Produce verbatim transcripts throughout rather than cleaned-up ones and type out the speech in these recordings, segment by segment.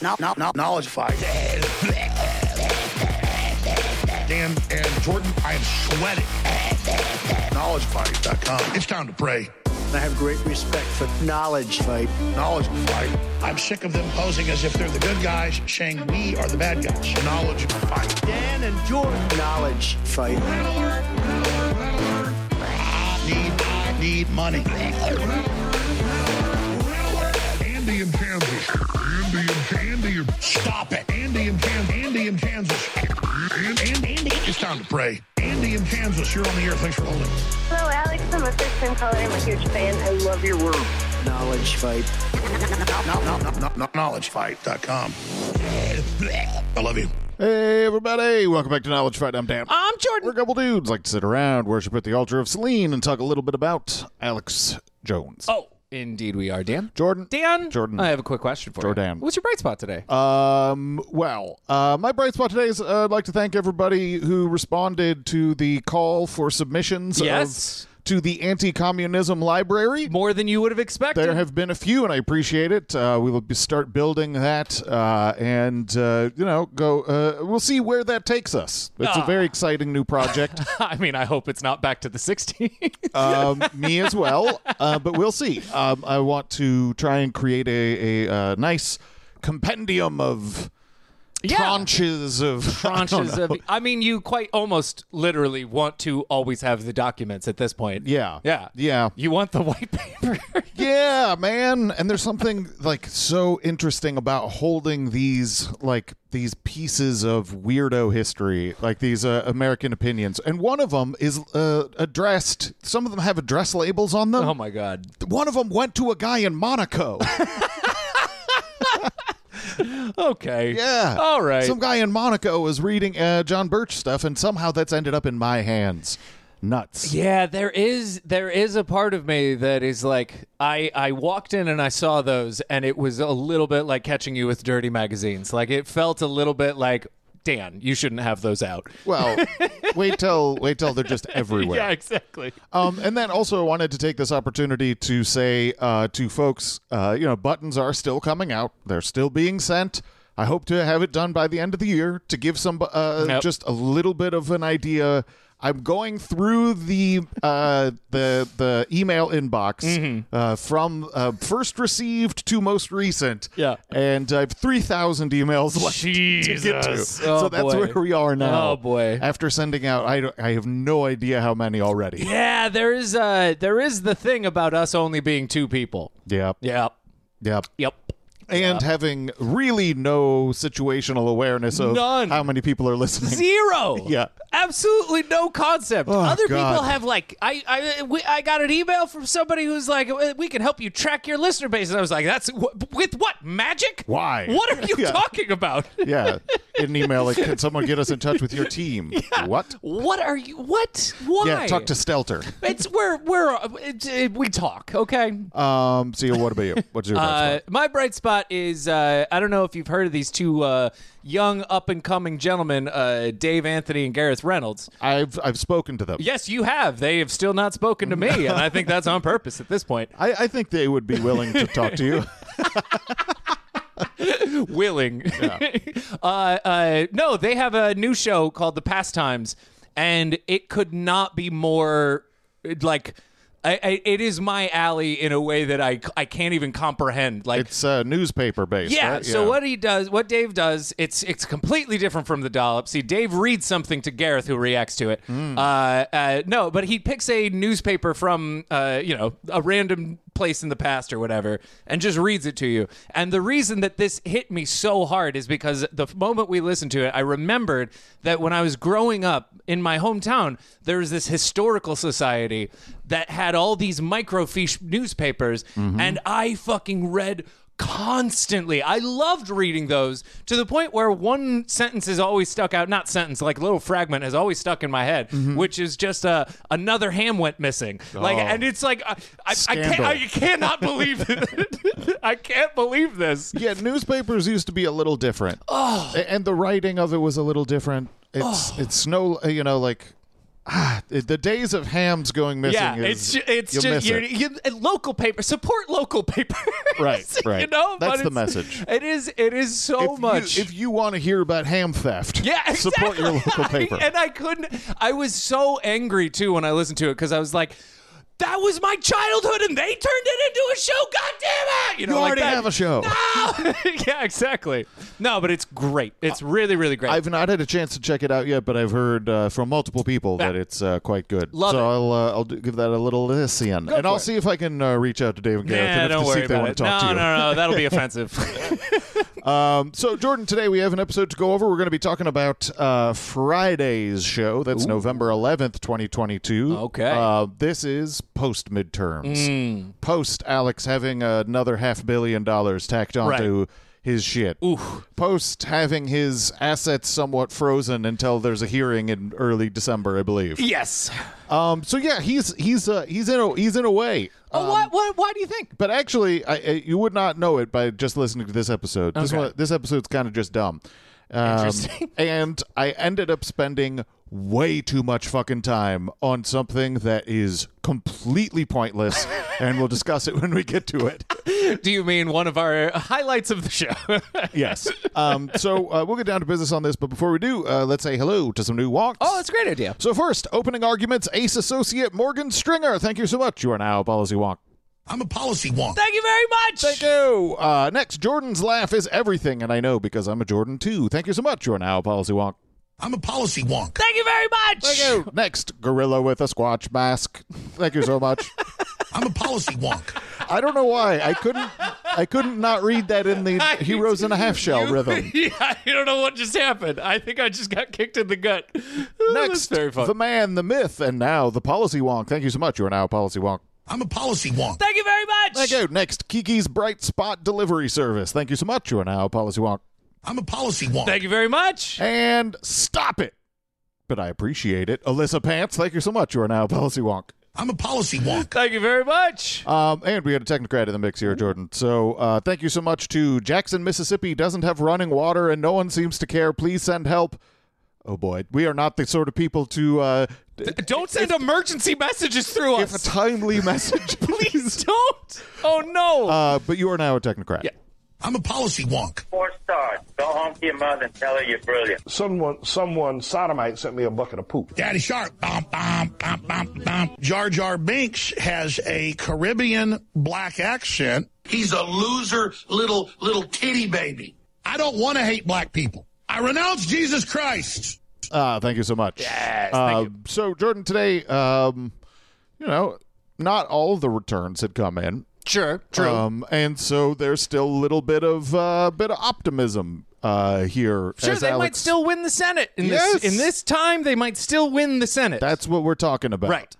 no, no, no, knowledge fight. Dan and Jordan, I am sweating. knowledge fight dot com. It's time to pray. I have great respect for Knowledge Fight. Knowledge fight. I'm sick of them posing as if they're the good guys, saying we are the bad guys. Knowledge fight. Dan and Jordan. Knowledge Fight. Need, I need money. Andy in Kansas. Andy in Andy. Stop it. Andy in Kansas. Andy in Kansas. Andy, Andy. It's time to pray. Andy in Kansas, you're on the air. Thanks for holding. Hello, Alex. I'm a first-time caller. I'm a huge fan. I love your work. Knowledge Fight. No, no, no, no, no, knowledge fight dot com. I love you. Hey, everybody. Welcome back to Knowledge Fight. I'm Dan. I'm Jordan. We're a couple dudes like to sit around, worship at the altar of Selene, and talk a little bit about Alex Jones. Oh, indeed we are, Dan. Jordan. Dan. Jordan. I have a quick question for Jordan. you. What's your bright spot today? Um, well, uh, my bright spot today is uh, I'd like to thank everybody who responded to the call for submissions Yes. of, to the Anti-Communism Library. More than you would have expected. There have been a few, and I appreciate it. Uh, we will be start building that, uh, and uh, you know, go. Uh, we'll see where that takes us. It's Ah. a very exciting new project. I mean, I hope it's not back to the sixties. um, me as well, uh, but we'll see. Um, I want to try and create a, a, uh nice compendium of Yeah. tranches of Tranches I don't know. of. I mean, you quite almost literally want to always have the documents at this point. Yeah, Yeah. yeah, You want the white paper. yeah, man. And there's something like so interesting about holding these like these pieces of weirdo history, like these uh, American opinions. And one of them is uh, addressed. Some of them have address labels on them. Oh, my God. One of them went to a guy in Monaco. Okay. Yeah. All right. Some guy in Monaco was reading uh, John Birch stuff, and somehow that's ended up in my hands. Nuts. Yeah, there is there is a part of me that is like I I walked in and I saw those, and it was a little bit like catching you with dirty magazines. Like it felt a little bit like, Dan, you shouldn't have those out. Well, wait till wait till they're just everywhere. Yeah, exactly. Um, and then also I wanted to take this opportunity to say uh, to folks, uh, you know, buttons are still coming out. They're still being sent. I hope to have it done by the end of the year to give some uh, Nope. just a little bit of an idea. I'm going through the uh, the the email inbox Mm-hmm. uh, from uh, first received to most recent. Yeah. And I have three thousand emails left to get to. Jesus. Oh, so that's boy. where we are now. Oh, boy. After sending out, I, don't- I have no idea how many already. Yeah, there is uh there is the thing about us only being two people. Yep. Yep. Yep. Yep. And having really no situational awareness of None. how many people are listening. Zero. Yeah. Absolutely no concept. Oh, Other God. people have like I I we, I got an email from somebody who's like, we can help you track your listener base, and I was like, that's wh- with what magic? Why? What are you Yeah. talking about? Yeah. In an email, like, can someone get us in touch with your team? What? What are you? What? Why? Yeah, talk to Stelter. It's we're we're it's, it, we talk, okay? Um, so what about you? What's your Uh, uh, my bright spot is uh, I don't know if you've heard of these two uh, young up and coming gentlemen, uh, Dave Anthony and Gareth Reynolds. I've I've spoken to them. Yes, you have. They have still not spoken to me, and I think that's on purpose at this point. I, I think they would be willing to talk to you. Willing. uh, uh, no, they have a new show called The Pastimes, and it could not be more like. I, I, it is my alley in a way that I, I can't even comprehend. Like It's uh, newspaper based. Yeah, right? so what he does, what Dave does, it's it's completely different from the dollop. See, Dave reads something to Gareth, who reacts to it. Hmm. Uh, uh, no, but he picks a newspaper from, uh, you know, a random place in the past or whatever, and just reads it to you. And the reason that this hit me so hard is because the moment we listened to it, I remembered that when I was growing up in my hometown, there was this historical society that had all these microfiche newspapers, and I fucking read constantly. I loved reading those to the point where one sentence is always stuck out, not sentence, like a little fragment has always stuck in my head, which is just uh, another ham went missing. Like, Oh. and it's like, I, I, I, can't, Scandal. I cannot believe it. I can't believe this. Yeah, newspapers used to be a little different. Oh. And the writing of it was a little different. It's Oh. it's no, you know, like ah, the days of hams going missing. Yeah, is, it's it's you'll just miss you're, it. you local paper. Support local paper. Right, right. You know, That's but the it's- message. It is. It is so if much. You, if you want to hear about ham theft, Yeah, exactly. support your local paper. and I couldn't. I was so angry too when I listened to it because I was like, "That was my childhood, and they turned it into a show. God damn it!" You know, You like already that. have a show. No! Yeah, exactly. No, but it's great. It's really, really great. I've not had a chance to check it out yet, but I've heard uh, from multiple people Yeah. that it's uh, quite good. Love so it. I'll uh, I'll do, give that a little listen, and for I'll it. see if I can uh, reach out to Dave and Gareth Nah, and don't to see worry if they about want it. to talk no, to you. no, no, that'll be offensive. Um, so, Jordan, today we have an episode to go over. We're going to be talking about uh, Friday's show. That's November eleventh, twenty twenty-two. Okay. Uh, this is post midterms. Post Alex having another half billion dollars tacked onto his shit. Oof. Post having his assets somewhat frozen until there's a hearing in early December, I believe. Yes. Um, so yeah, he's he's uh, he's in a he's in a way. Oh, what? What? Why do you think? But actually, I, I, you would not know it by just listening to this episode. This Okay. one, this episode's kind of just dumb. Um, Interesting. And I ended up spending way too much fucking time on something that is completely pointless, and we'll discuss it when we get to it. Do you mean one of our highlights of the show? Yes. Um, so uh, we'll get down to business on this, but before we do, uh, let's say hello to some new walks. Oh, that's a great idea. So first, opening arguments, Ace Associate Morgan Stringer. Thank you so much. You are now a policy wonk. I'm a policy wonk. Thank you very much. Thank you. Uh, next, Jordan's laugh is everything, and I know because I'm a Jordan too. Thank you so much. You are now a policy wonk. I'm a policy wonk. Thank you very much. Thank you. Next, gorilla with a Squatch mask. Thank you so much. I'm a policy wonk. I don't know why I couldn't. I couldn't not read that in the Heroes in a Half Shell You- rhythm. Yeah, I don't know what just happened. I think I just got kicked in the gut. Oh, that's Next, very fun. the man, the myth, and now the policy wonk. Thank you so much. You are now a policy wonk. I'm a policy wonk. Thank you very much. Thank you. Next, Kiki's Bright Spot Delivery Service. Thank you so much. You are now a policy wonk. I'm a policy wonk. Thank you very much. And stop it. But I appreciate it. Alyssa Pants, thank you so much. You are now a policy wonk. I'm a policy wonk. Thank you very much. Um, and we got a technocrat in the mix here, Jordan. So uh, thank you so much to Jackson, Mississippi. Doesn't have running water and no one seems to care. Please send help. Oh, boy. We are not the sort of people to... Uh, Don't send emergency messages through if a us. timely message, Please don't. Oh, no. Uh, but you are now a technocrat. Yeah. I'm a policy wonk. Four stars. Go home to your mother and tell her you're brilliant. Someone, someone sodomite sent me a bucket of poop. Daddy Shark. Bum, bum, bum, bum, bum. Jar Jar Binks has a Caribbean black accent. He's a loser little, little titty baby. I don't want to hate black people. I renounce Jesus Christ. Uh, thank you so much. Yes, Uh, thank you. So, Jordan, today, um, you know, not all of the returns had come in. Sure. True. Um, and so there's still a little bit of uh, bit of optimism uh, here. sure, as they Alex, might still win the Senate. In Yes. this in this time, they might still win the Senate. That's what we're talking about. right.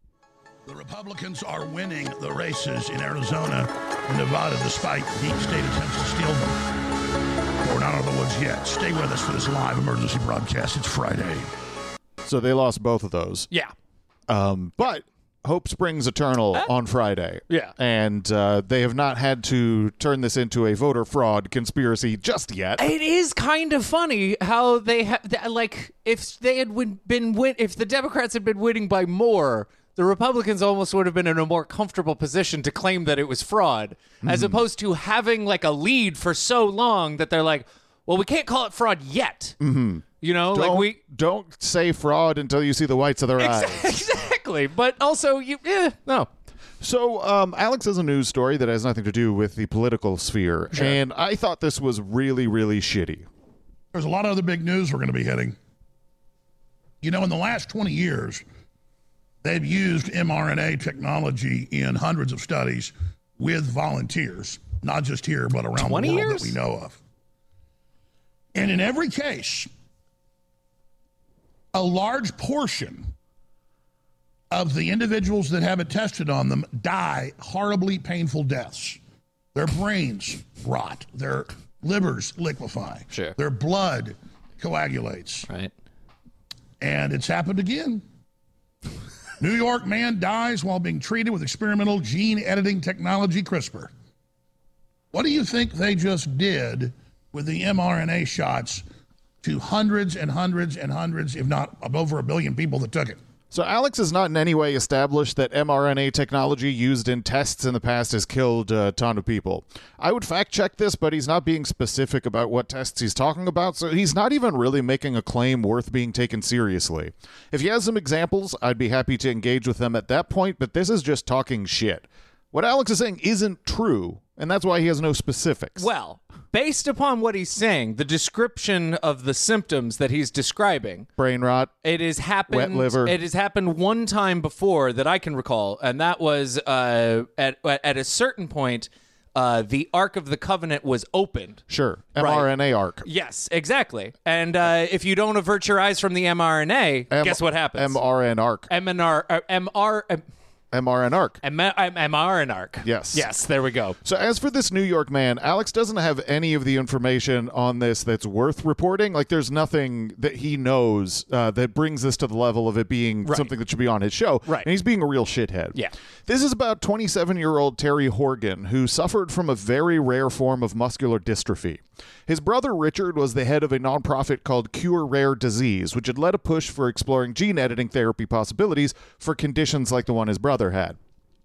The Republicans are winning the races in Arizona and Nevada despite deep state attempts to steal them. We're not out of the woods yet. Stay with us for this live emergency broadcast. It's Friday. So they lost both of those. Yeah. Um, but hope springs eternal on Friday. Yeah. And uh, they have not had to turn this into a voter fraud conspiracy just yet. It is kind of funny how they have, like, if they had win- been win- if the Democrats had been winning by more, the Republicans almost would have been in a more comfortable position to claim that it was fraud, as Mm-hmm. opposed to having like a lead for so long that they're like, well, we can't call it fraud yet. Mm-hmm. You know, Don't, like we don't say fraud until you see the whites of their eyes. exactly, but also you, eh, no. So, um, Alex has a news story that has nothing to do with the political sphere, and I thought this was really, really shitty. There's a lot of other big news we're going to be hitting. You know, in the last twenty years, they've used mRNA technology in hundreds of studies with volunteers, not just here, but around the world twenty years? that we know of. And in every case, a large portion of the individuals that have it tested on them die horribly painful deaths. Their brains rot. Their livers liquefy. Sure. Their blood coagulates. Right. And it's happened again. New York man dies while being treated with experimental gene editing technology, CRISPR. What do you think they just did with the mRNA shots to hundreds and hundreds and hundreds, if not over a billion people that took it? So Alex has not in any way established that mRNA technology used in tests in the past has killed a ton of people. I would fact check this, but he's not being specific about what tests he's talking about, so he's not even really making a claim worth being taken seriously. If he has some examples, I'd be happy to engage with them at that point, but this is just talking shit. What Alex is saying isn't true, and that's why he has no specifics. Well, based upon what he's saying, the description of the symptoms that he's describing, brain rot, it has happened. Wet liver. It has happened one time before that I can recall, and that was uh, at at a certain point. Uh, the Ark of the Covenant was opened. Sure, Right. mRNA arc. Yes, exactly. And uh, if you don't avert your eyes from the mRNA, M- guess what happens? mRNA arc. M N R, uh, M R. Uh, mRNA arc. M- M R and arc. Yes. Yes, there we go. So as for this New York man, Alex doesn't have any of the information on this that's worth reporting. Like, there's nothing that he knows uh, that brings this to the level of it being Right. something that should be on his show. Right. And he's being a real shithead. Yeah. This is about twenty-seven-year-old Terry Horgan, who suffered from a very rare form of muscular dystrophy. His brother Richard was the head of a nonprofit called Cure Rare Disease, which had led a push for exploring gene editing therapy possibilities for conditions like the one his brother had.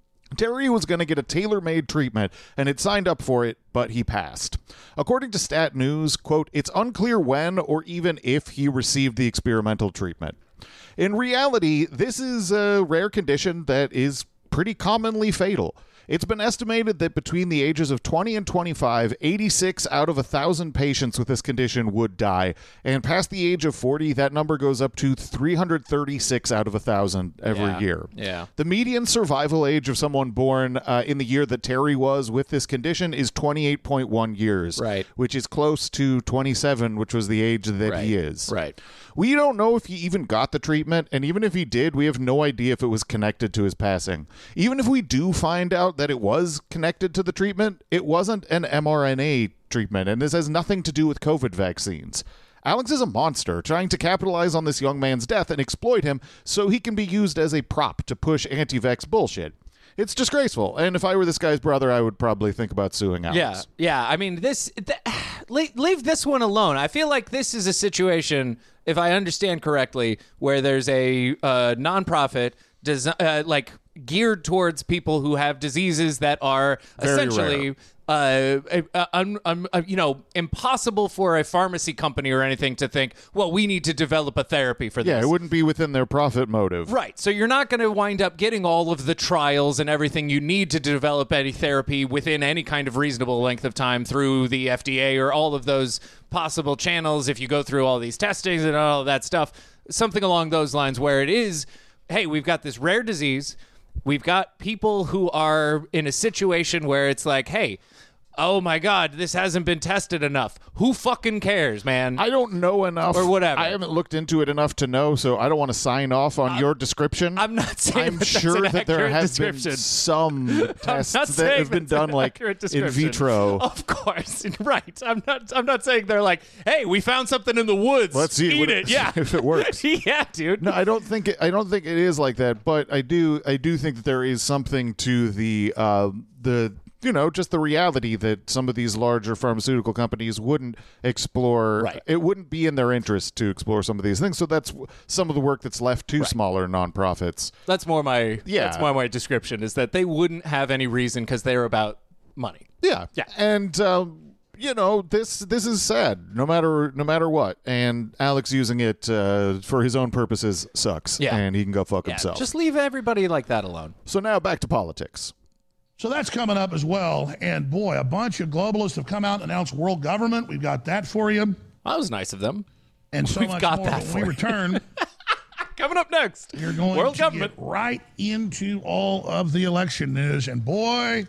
Terry was going to get a tailor-made treatment and had signed up for it, but he passed. According to Stat News, quote, it's unclear when or even if he received the experimental treatment. In reality, this is a rare condition that is pretty commonly fatal. It's been estimated that between the ages of twenty and twenty-five, eighty-six out of one thousand patients with this condition would die. And past the age of forty, that number goes up to three hundred thirty-six out of one thousand every Yeah. year. Yeah. The median survival age of someone born uh, in the year that Terry was with this condition is twenty-eight point one years. Right. Which is close to twenty-seven, which was the age that Right. he is. Right. We don't know if he even got the treatment, and even if he did, we have no idea if it was connected to his passing. Even if we do find out that it was connected to the treatment, it wasn't an mRNA treatment, and this has nothing to do with COVID vaccines. Alex is a monster, trying to capitalize on this young man's death and exploit him so he can be used as a prop to push anti-vax bullshit. It's disgraceful, and if I were this guy's brother, I would probably think about suing Alex. Yeah, yeah. I mean, this th- leave, leave this one alone. I feel like this is a situation, if I understand correctly, where there's a uh, nonprofit desi- uh, like geared towards people who have diseases that are Very essentially. Uh, uh, um, um, uh, you know, impossible for a pharmacy company or anything to think, well, we need to develop a therapy for this. Yeah, it wouldn't be within their profit motive. Right. So you're not going to wind up getting all of the trials and everything you need to develop any therapy within any kind of reasonable length of time through the F D A or all of those possible channels if you go through all these testings and all of that stuff. Something along those lines where it is, hey, we've got this rare disease. We've got people who are in a situation where it's like, hey, oh my God, this hasn't been tested enough. Who fucking cares, man? I don't know enough. Or whatever. I haven't looked into it enough to know, so I don't want to sign off on your description. I'm not saying I'm that that's sure an that there accurate has been description. some tests not that saying have been that's done an like accurate in description. vitro. Of course, right. I'm not. I'm not saying they're like, hey, we found something in the woods. Let's see Eat what it. Yeah, if it works. yeah, dude. No, I don't think it, I don't think it is like that, but I do I do think that there is something to the uh, the you know just the reality that some of these larger pharmaceutical companies wouldn't explore. Right. It wouldn't be in their interest to explore some of these things. So that's some of the work that's left to smaller nonprofits. That's more my. Yeah. That's more my description is that they wouldn't have any reason because they're about money. Yeah, Yeah. and um, you know this this is sad. No matter no matter what, and Alex using it uh, for his own purposes sucks. Yeah. and he can go fuck Yeah, himself. just leave everybody like that alone. So now back to politics. So that's coming up as well. And boy, a bunch of globalists have come out and announced world government. We've got that for you. That was nice of them. And so We've much got more. that But when for we you. return, Coming up next, we're going world to government. get right into all of the election news. And boy,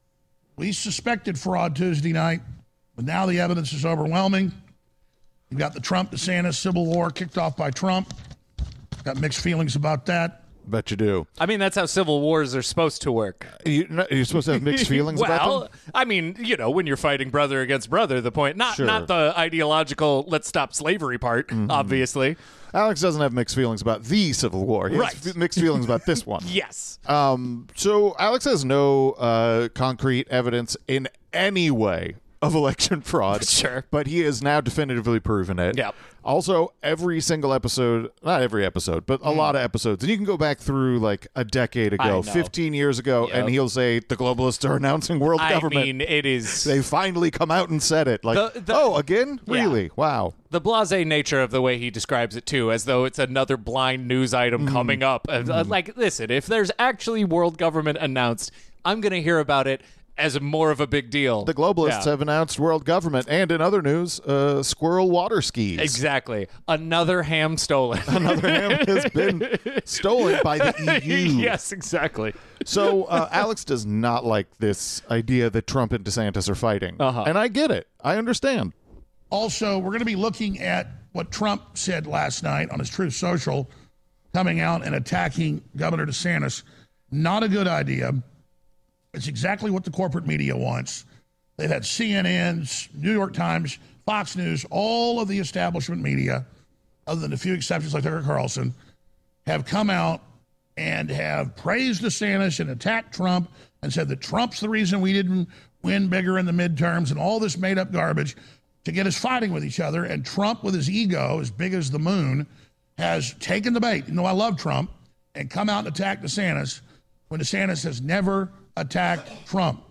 we suspected fraud Tuesday night, but now the evidence is overwhelming. You've got the Trump-DeSantis civil war kicked off by Trump. Got mixed feelings about that. Bet you do. I mean, that's how civil wars are supposed to work. You, no, you're supposed to have mixed feelings about Well, them? I mean, you know, when you're fighting brother against brother, the point, not Sure. not the ideological let's stop slavery part, Mm-hmm. obviously. Alex doesn't have mixed feelings about the Civil War. He Right. has f- mixed feelings about this one. Yes. Um, so Alex has no uh, concrete evidence in any way of election fraud. Sure. But he has now definitively proven it. Yep. Also, every single episode, not every episode, but a mm. lot of episodes. And you can go back through like a decade ago, fifteen years ago, yep. and he'll say, the globalists are announcing world I government. I mean, it is... They finally come out and said it. Like, the, the, oh, again? Really? Yeah. Wow. The blasé nature of the way he describes it, too, as though it's another blind news item mm. coming up. Mm. Like, listen, if there's actually world government announced, I'm going to hear about it as more of a big deal. The globalists yeah. have announced world government. And in other news, uh, squirrel water skis. Exactly. Another ham stolen. Another ham has been stolen by the E U. Yes, exactly. So uh, Alex does not like this idea that Trump and DeSantis are fighting. Uh-huh. And I get it. I understand. Also, we're going to be looking at what Trump said last night on his Truth Social, coming out and attacking Governor DeSantis. Not a good idea. It's exactly what the corporate media wants. They've had C N N's, New York Times, Fox News, all of the establishment media, other than a few exceptions like Tucker Carlson, have come out and have praised DeSantis and attacked Trump and said that Trump's the reason we didn't win bigger in the midterms and all this made-up garbage to get us fighting with each other. And Trump, with his ego as big as the moon, has taken the bait. You know, I love Trump, and come out and attack DeSantis when DeSantis has never attacked Trump.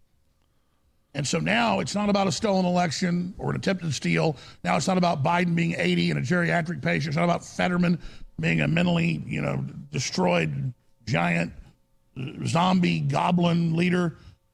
And so now it's not about a stolen election or an attempted steal. Now it's not about Biden being eighty and a geriatric patient. It's not about Fetterman being a mentally, you know, destroyed giant zombie goblin leader.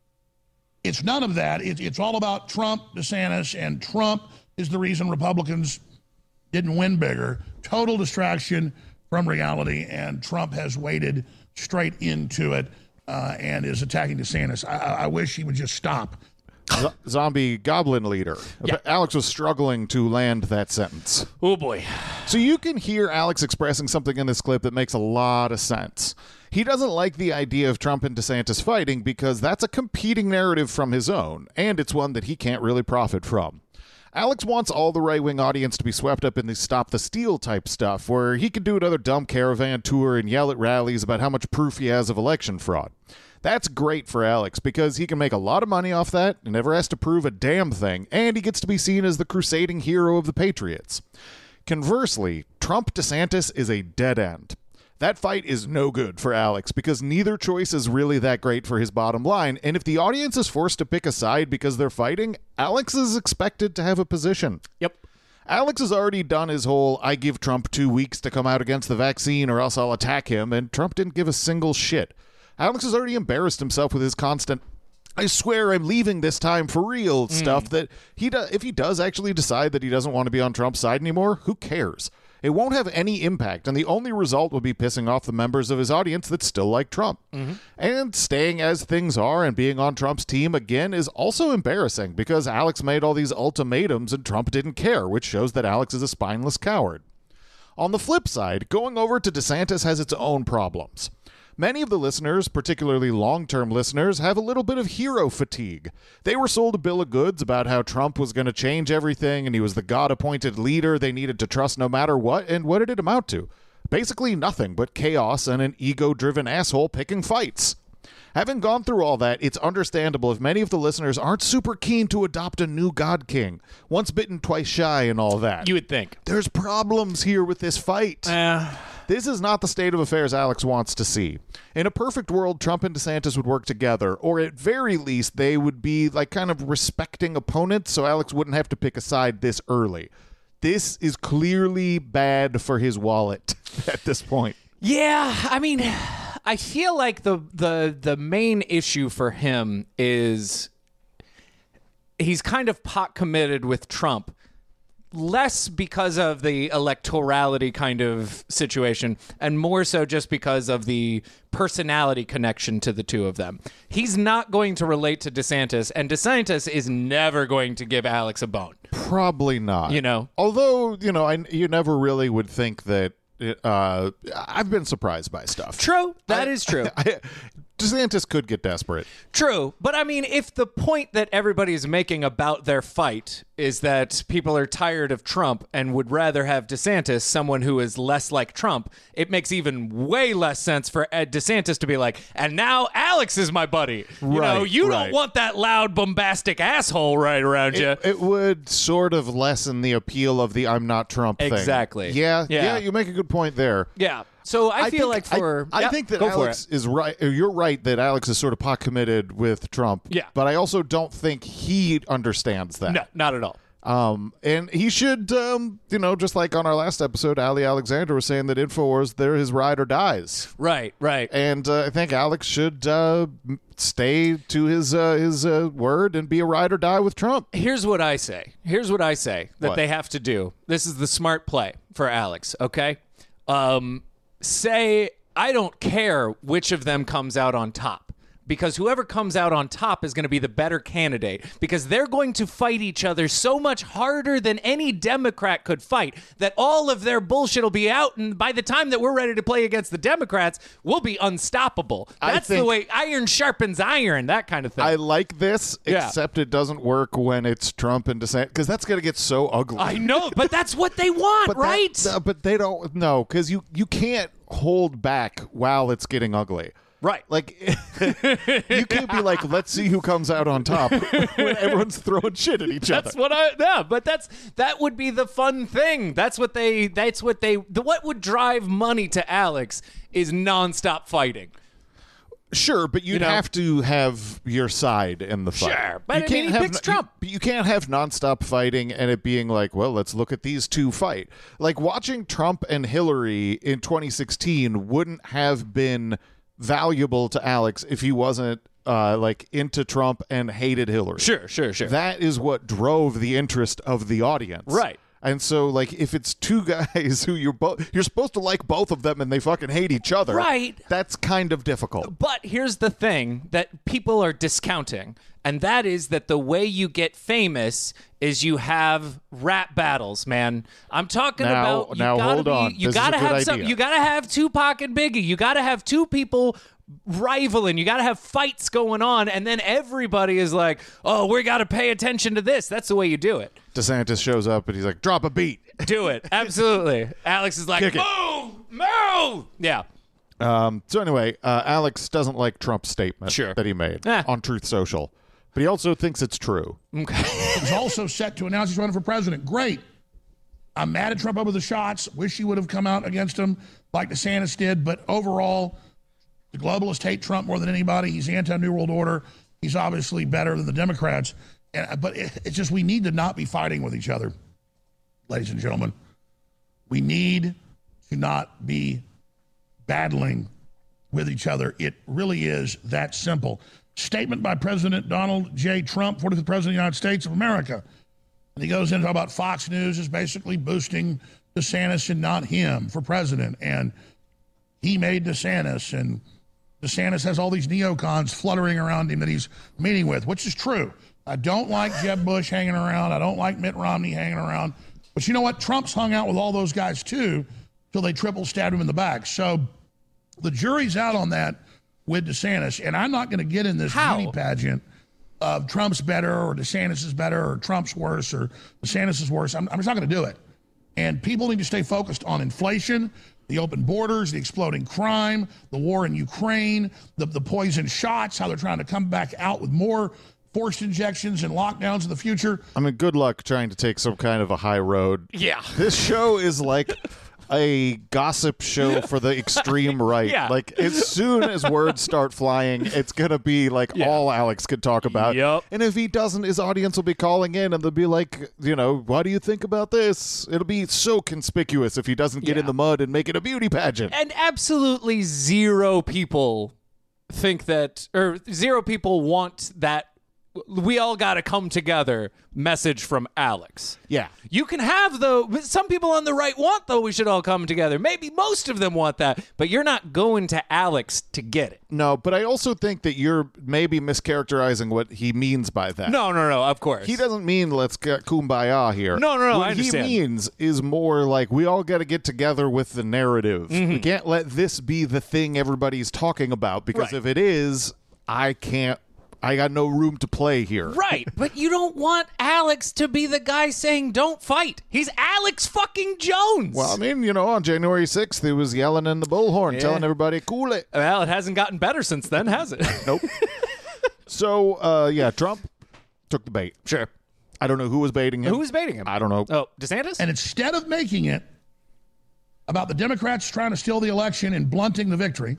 It's none of that. It, it's all about Trump, DeSantis, and Trump is the reason Republicans didn't win bigger. Total distraction from reality, and Trump has waded straight into it. Uh, and is attacking DeSantis. I, I wish he would just stop. Z- zombie goblin leader. Yeah. Alex was struggling to land that sentence. Oh, boy. So you can hear Alex expressing something in this clip that makes a lot of sense. He doesn't like the idea of Trump and DeSantis fighting because that's a competing narrative from his own, and it's one that he can't really profit from. Alex wants all the right-wing audience to be swept up in the Stop the Steal type stuff, where he can do another dumb caravan tour and yell at rallies about how much proof he has of election fraud. That's great for Alex, because he can make a lot of money off that and never has to prove a damn thing, and he gets to be seen as the crusading hero of the Patriots. Conversely, Trump-DeSantis is a dead end. That fight is no good for Alex because neither choice is really that great for his bottom line, and if the audience is forced to pick a side because they're fighting, Alex is expected to have a position. Yep. Alex has already done his whole, I give Trump two weeks to come out against the vaccine or else I'll attack him, and Trump didn't give a single shit. Alex has already embarrassed himself with his constant, I swear I'm leaving this time for real mm. stuff that he does. If he does actually decide that he doesn't want to be on Trump's side anymore, who cares? It won't have any impact, and the only result will be pissing off the members of his audience that still like Trump. Mm-hmm. And staying as things are and being on Trump's team again is also embarrassing because Alex made all these ultimatums and Trump didn't care, which shows that Alex is a spineless coward. On the flip side, going over to DeSantis has its own problems. Many of the listeners, particularly long-term listeners, have a little bit of hero fatigue. They were sold a bill of goods about how Trump was going to change everything and he was the God-appointed leader they needed to trust no matter what, and what did it amount to? Basically nothing but chaos and an ego-driven asshole picking fights. Having gone through all that, it's understandable if many of the listeners aren't super keen to adopt a new God King. Once bitten, twice shy and all that. You would think. There's problems here with this fight. Uh... This is not the state of affairs Alex wants to see. In a perfect world, Trump and DeSantis would work together, or at very least, they would be like kind of respecting opponents, so Alex wouldn't have to pick a side this early. This is clearly bad for his wallet at this point. Yeah, I mean, I feel like the the the main issue for him is he's kind of pot committed with Trump. Less because of the electorality kind of situation and more so just because of the personality connection to the two of them. He's not going to relate to DeSantis, and DeSantis is never going to give Alex a bone. Probably not. You know? Although, you know, I, you never really would think that uh, I've been surprised by stuff. True. That I, is true. I, DeSantis could get desperate. True, but I mean, if the point that everybody is making about their fight is that people are tired of Trump and would rather have DeSantis, someone who is less like Trump, it makes even way less sense for Ed DeSantis to be like, and now Alex is my buddy. You Right, know, you right. don't want that loud, bombastic asshole right around you. It, it would sort of lessen the appeal of the I'm not Trump thing. Exactly. Yeah, yeah, Yeah. you make a good point there. Yeah. So I, feel think- like for I, I yeah, think that go for Alex it. is right. or You're right that Alex is sort of pot committed with Trump. Yeah. But I also don't think he understands that. No, not at all. Um, and he should, um, you know, just like on our last episode, Ali Alexander was saying that InfoWars, they're his ride or dies. Right, right. And uh, I think Alex should uh, m- stay to his uh, his uh, word and be a ride or die with Trump. Here's what I say. Here's what I say that What? they have to do. This is the smart play for Alex, okay? Um, say, I don't care which of them comes out on top. Because whoever comes out on top is going to be the better candidate. Because they're going to fight each other so much harder than any Democrat could fight that all of their bullshit will be out. And by the time that we're ready to play against the Democrats, we'll be unstoppable. I That's the think- way iron sharpens iron, that kind of thing. I like this, Yeah. except it doesn't work when it's Trump and DeSantis, because that's going to get so ugly. I know, but that's what they want, but that- right? uh, but they don't, no, because you, you can't hold back while it's getting ugly. Right. Like, you can't be like, let's see who comes out on top when everyone's throwing shit at each That's other. what I yeah, but that's that would be the fun thing. That's what they that's what they the what would drive money to Alex is nonstop fighting. Sure, but you'd You know? have to have your side in the fight. Sure, but you I can't mean, he have picks you- Trump. You, can't have nonstop fighting and it being like, well, let's look at these two fight. Like watching Trump and Hillary in twenty sixteen wouldn't have been valuable to Alex if he wasn't uh, like into Trump and hated Hillary. Sure, sure, sure. That is what drove the interest of the audience. Right. And so, like, if it's two guys who you're both, you're supposed to like both of them, and they fucking hate each other. Right. That's kind of difficult. But here's the thing that people are discounting, and that is that the way you get famous is you have rap battles, man. I'm talking Now- about you now gotta hold be, on. you This is a gotta good have some, idea. you gotta have Tupac and Biggie. You gotta have two people rivaling. You gotta have fights going on, and then everybody is like, "Oh, we gotta pay attention to this." That's the way you do it. DeSantis shows up and he's like, drop a beat. Do it. Absolutely. Alex is like, Kick it. move, move. Yeah. Um, so anyway, uh, Alex doesn't like Trump's statement Sure. that he made Eh. on Truth Social, but he also thinks it's true. He's also set to announce he's running for president. Great. I'm mad at Trump over the shots. Wish he would have come out against him like DeSantis did. But overall, the globalists hate Trump more than anybody. He's anti-New World Order. He's obviously better than the Democrats. And, but it, it's just we need to not be fighting with each other, ladies and gentlemen. We need to not be battling with each other. It really is that simple. Statement by President Donald J. Trump, forty-fifth President of the United States of America. And he goes into about Fox News is basically boosting DeSantis and not him for president. And he made DeSantis, and DeSantis has all these neocons fluttering around him that he's meeting with, which is true. I don't like Jeb Bush hanging around. I don't like Mitt Romney hanging around. But you know what? Trump's hung out with all those guys too till they triple stabbed him in the back. So the jury's out on that with DeSantis. And I'm not going to get in this How? beauty pageant of Trump's better or DeSantis is better or Trump's worse or DeSantis is worse. I'm, I'm just not going to do it. And people need to stay focused on inflation, the open borders, the exploding crime, the war in Ukraine, the, the poison shots, how they're trying to come back out with more forced injections and lockdowns in the future. I mean, good luck trying to take some kind of a high road. Yeah. This show is like a gossip show for the extreme right. Yeah. Like, as soon as words start flying, it's going to be like Yeah. all Alex could talk about. Yep. And if he doesn't, his audience will be calling in and they'll be like, you know, what do you think about this? It'll be so conspicuous if he doesn't get Yeah. in the mud and make it a beauty pageant. And absolutely zero people think that, or zero people want that we all got to come together message from Alex. Yeah. You can have the, some people on the right want, though, we should all come together. Maybe most of them want that, but you're not going to Alex to get it. No, but I also think that you're maybe mischaracterizing what he means by that. No, no, no, of course. He doesn't mean let's get kumbaya here. No, no, no, What I understand. he means is more like we all got to get together with the narrative. Mm-hmm. We can't let this be the thing everybody's talking about, because Right. if it is, I can't, I got no room to play here. Right, but you don't want Alex to be the guy saying don't fight. He's Alex fucking Jones. Well, I mean, you know, on January sixth, he was yelling in the bullhorn, Yeah. telling everybody, cool it. Well, it hasn't gotten better since then, has it? Nope. So, uh, yeah, Trump took the bait. Sure. I don't know who was baiting him. Who was baiting him? I don't know. Oh, DeSantis? And instead of making it about the Democrats trying to steal the election and blunting the victory,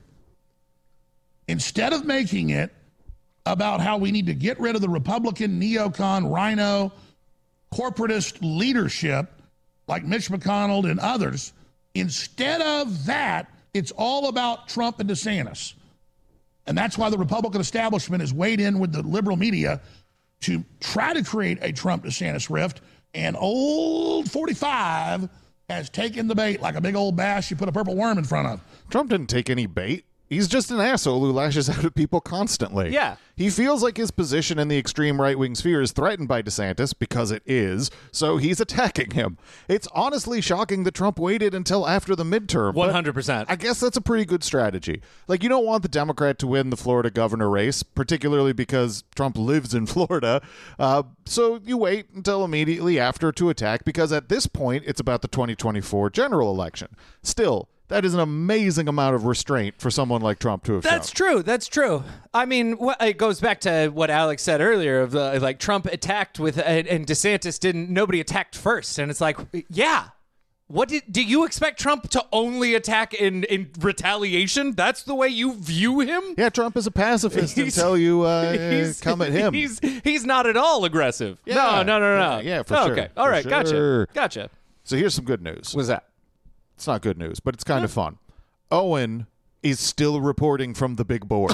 instead of making it about how we need to get rid of the Republican neocon, rhino, corporatist leadership like Mitch McConnell and others, instead of that, it's all about Trump and DeSantis. And that's why the Republican establishment has weighed in with the liberal media to try to create a Trump-DeSantis rift. And old forty-five has taken the bait like a big old bass you put a purple worm in front of. Trump didn't take any bait. He's just an asshole who lashes out at people constantly. Yeah. He feels like his position in the extreme right-wing sphere is threatened by DeSantis, because it is, so he's attacking him. It's honestly shocking that Trump waited until after the midterm. but one hundred percent. I guess that's a pretty good strategy. Like, you don't want the Democrat to win the Florida governor race, particularly because Trump lives in Florida. Uh, so you wait until immediately after to attack, because at this point, it's about the twenty twenty-four general election. Still, that is an amazing amount of restraint for someone like Trump to have That's shown. true. That's true. I mean, wh- it goes back to what Alex said earlier of uh, like Trump attacked with, and, and DeSantis didn't, nobody attacked first. And it's like, yeah. What did, do you expect Trump to only attack in, in retaliation? That's the way you view him? Yeah, Trump is a pacifist He's- until you uh, He's- come at him. He's he's not at all aggressive. Yeah. No, no, no, no. Yeah, yeah, for Oh, sure. Okay. All For right. sure. Gotcha. Gotcha. So here's some good news. What's that? It's not good news, but it's kind of fun. Owen is still reporting from the big board.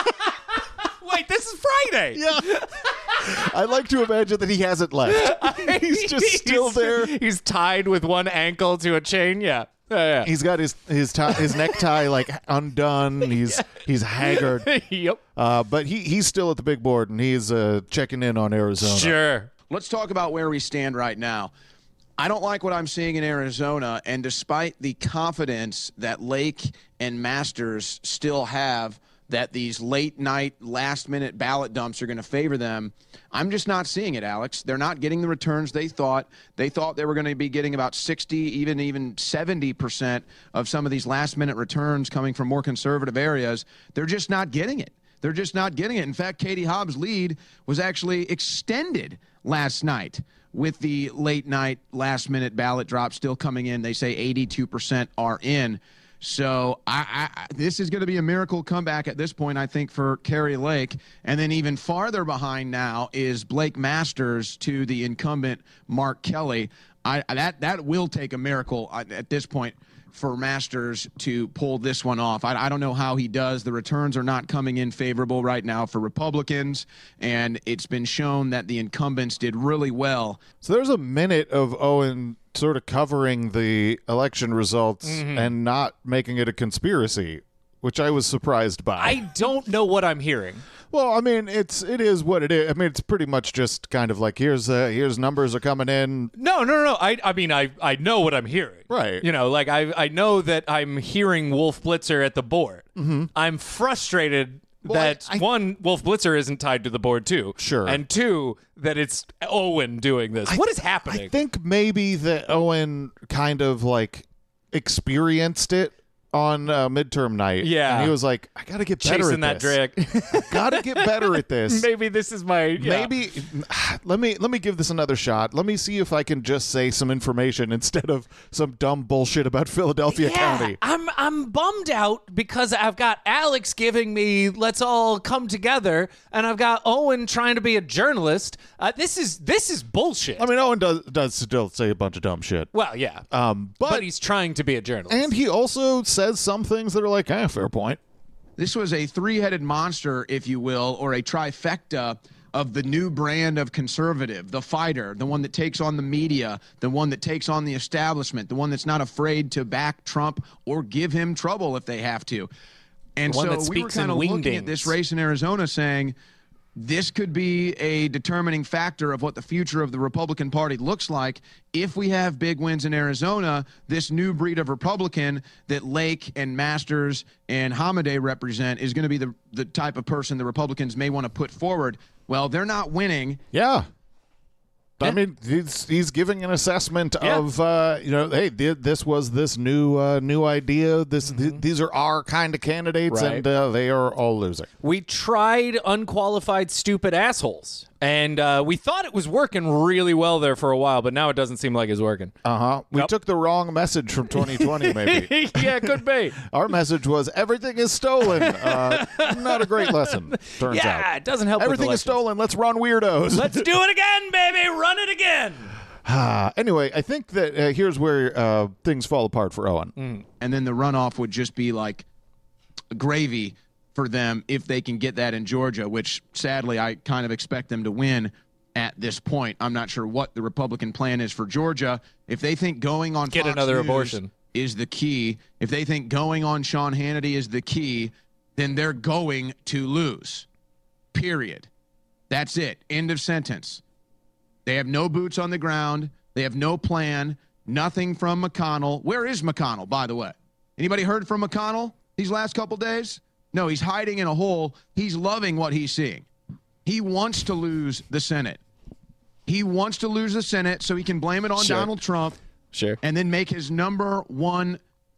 Wait, this is Friday. Yeah. I like to imagine that he hasn't left. He's just still He's- there. He's tied with one ankle to a chain. Yeah. Yeah, yeah. He's got his his tie, his necktie like undone. He's he's haggard. Yep. Uh, but he he's still at the big board, and he's uh, checking in on Arizona. Sure. Let's talk about where we stand right now. I don't like what I'm seeing in Arizona, and despite the confidence that Lake and Masters still have that these late-night, last-minute ballot dumps are going to favor them, I'm just not seeing it, Alex. They're not getting the returns they thought. They thought they were going to be getting about sixty, even even seventy percent of some of these last-minute returns coming from more conservative areas. They're just not getting it. They're just not getting it. In fact, Katie Hobbs' lead was actually extended last night with the late-night, last-minute ballot drop still coming in. They say eighty-two percent are in. So I, I, this is going to be a miracle comeback at this point, I think, for Kari Lake. And then even farther behind now is Blake Masters to the incumbent Mark Kelly. I, that, that will take a miracle at this point for Masters to pull this one off. I, I don't know how he does. The returns are not coming in favorable right now for Republicans, and it's been shown that the incumbents did really well. So there's a minute of Owen sort of covering the election results Mm-hmm. and not making it a conspiracy, which I was surprised by. I don't know what I'm hearing. Well, I mean, it's it is what it is. I mean, it's pretty much just kind of like here's uh, here's numbers are coming in. No, no, no. I, I mean, I, I know what I'm hearing. Right. You know, like I, I know that I'm hearing Wolf Blitzer at the board. Mm-hmm. I'm frustrated Well, that I- I- one, Wolf Blitzer isn't tied to the board too. Sure. And two, that it's Owen doing this. What is happening? I think maybe that Owen kind of like experienced it on uh, midterm night. Yeah. And he was like, I got to get better Chasing at that this. trick. Got to get better at this. Maybe this is my yeah. Maybe let me let me give this another shot. Let me see if I can just say some information instead of some dumb bullshit about Philadelphia Yeah, County. I'm I'm bummed out because I've got Alex giving me let's all come together, and I've got Owen trying to be a journalist. Uh, this is this is bullshit. I mean, Owen does does still say a bunch of dumb shit. well, yeah, Um, but, but he's trying to be a journalist. and he also says some things that are like, eh, fair point. This was a three-headed monster, if you will, or a trifecta of the new brand of conservative, the fighter, the one that takes on the media, the one that takes on the establishment, the one that's not afraid to back Trump or give him trouble if they have to. And The one so that we were speaks in kind of looking at wingdings. this race in Arizona saying, this could be a determining factor of what the future of the Republican Party looks like. If we have big wins in Arizona, this new breed of Republican that Lake and Masters and Hamadeh represent is going to be the, the type of person the Republicans may want to put forward. Well, they're not winning. Yeah. I mean, he's he's giving an assessment Yeah. of, uh, you know, hey, th- this was this new uh, new idea. This th- these are our kind of candidates, Right. and uh, they are all losing. We tried unqualified stupid assholes, and uh, we thought it was working really well there for a while, but now it doesn't seem like it's working. Uh huh. We Yep. took the wrong message from twenty twenty, maybe. Yeah, could be. Our message was everything is stolen. Uh, not a great lesson, turns out. Yeah, it doesn't help with Everything is elections. stolen. Let's run weirdos. Let's do it again, baby. Run it again. Ah, anyway, I think that uh, here's where uh, things fall apart for Owen. And then the runoff would just be like gravy for them if they can get that in Georgia, which sadly I kind of expect them to win at this point. I'm not sure what the Republican plan is for Georgia. If they think going on Get Fox another News abortion. is the key, if they think going on Sean Hannity is the key, then they're going to lose. Period. That's it. End of sentence. They have no boots on the ground. They have no plan. Nothing from McConnell. Where is McConnell, by the way? Anybody heard from McConnell these last couple days? No, he's hiding in a hole. He's loving what he's seeing. He wants to lose the Senate. He wants to lose the Senate so he can blame it on Sure. Donald Trump Sure. and then make his number one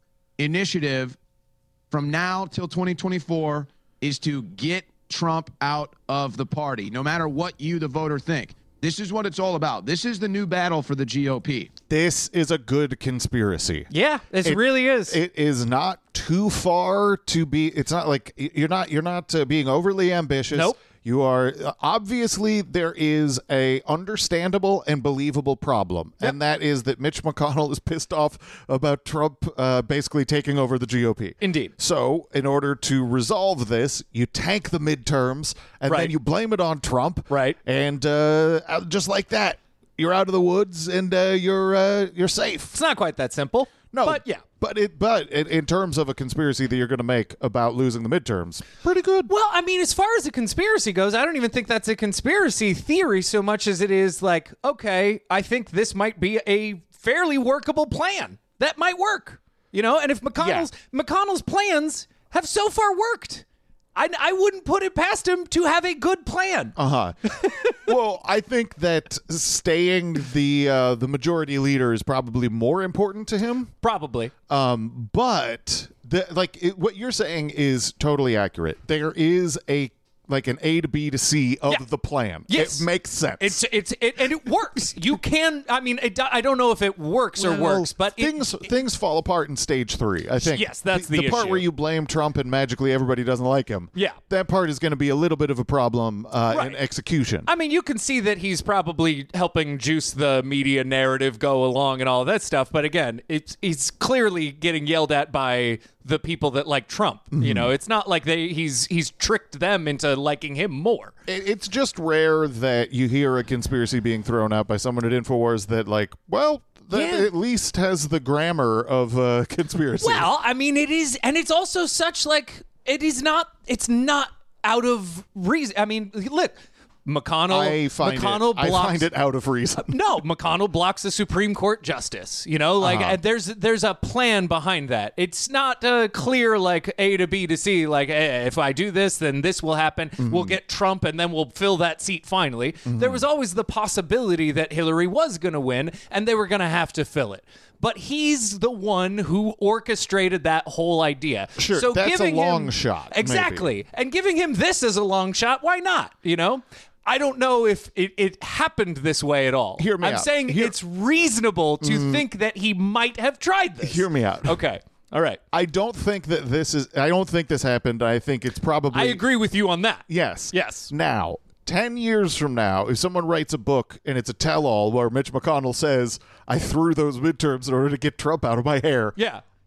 initiative from now till twenty twenty-four is to get Trump out of the party, no matter what you, the voter, think. This is what it's all about. This is the new battle for the G O P. This is a good conspiracy. Yeah, this It- really is. It is not too far to be. It's not like you're not. You're not uh, being overly ambitious. Nope. You are obviously there is a understandable and believable problem, and that is that Mitch McConnell is pissed off about Trump uh, basically taking over the G O P. Indeed. So, in order to resolve this, you tank the midterms, and Right. then you blame it on Trump. Right. And uh, just like that, you're out of the woods, and uh, you're uh, you're safe. It's not quite that simple. No, but yeah. but it but in, in terms of a conspiracy that you're going to make about losing the midterms, pretty good. Well, I mean, as far as a conspiracy goes, I don't even think that's a conspiracy theory so much as it is like, okay, I think this might be a fairly workable plan. That might work. You know, and if McConnell's McConnell's plans have so far worked, I, I wouldn't put it past him to have a good plan. Uh huh. Well, I think that staying the uh, the majority leader is probably more important to him. Probably. Um, but the, like it, what you're saying is totally accurate. There is a like an A to B to C of Yeah. the plan. Yes. It makes sense. It's it's it, and it works. You can. I mean, it, I don't know if it works or Well, works, but it- things things fall apart in stage three. I think. Yes, that's the part issue. where you blame Trump and magically everybody doesn't like him. Yeah. that part is going to be a little bit of a problem uh, Right. in execution. I mean, you can see that he's probably helping juice the media narrative go along and all of that stuff. But again, it's he's clearly getting yelled at by the people that like Trump. You know, it's not like they he's he's tricked them into liking him more. It- it's just rare that you hear a conspiracy being thrown out by someone at InfoWars that, like, well, that Yeah. at least has the grammar of uh, conspiracy. Well, I mean, it is, and it's also such like it is not. It's not out of reason. I mean, look, McConnell. I find McConnell it, I blocks. find it out of reason. No, McConnell blocks a Supreme Court justice. You know, like Uh-huh. uh, there's there's a plan behind that. It's not uh, clear like A to B to C. Like eh, if I do this, then this will happen. Mm-hmm. We'll get Trump, and then we'll fill that seat finally. There was always the possibility that Hillary was going to win, and they were going to have to fill it. But he's the one who orchestrated that whole idea. Sure, so that's a giving long him, shot, maybe. Exactly, and giving him this as a long shot. Why not? You know. I don't know if it, it happened this way at all. Hear me I'm out. saying Hear- it's reasonable to think that he might have tried this. Hear me out. Okay. All right. I don't think that this is. I don't think this happened. I think it's probably. I agree with you on that. Yes. Yes. Now, ten years from now, if someone writes a book and it's a tell-all where Mitch McConnell says, "I threw those midterms in order to get Trump out of my hair," Yeah.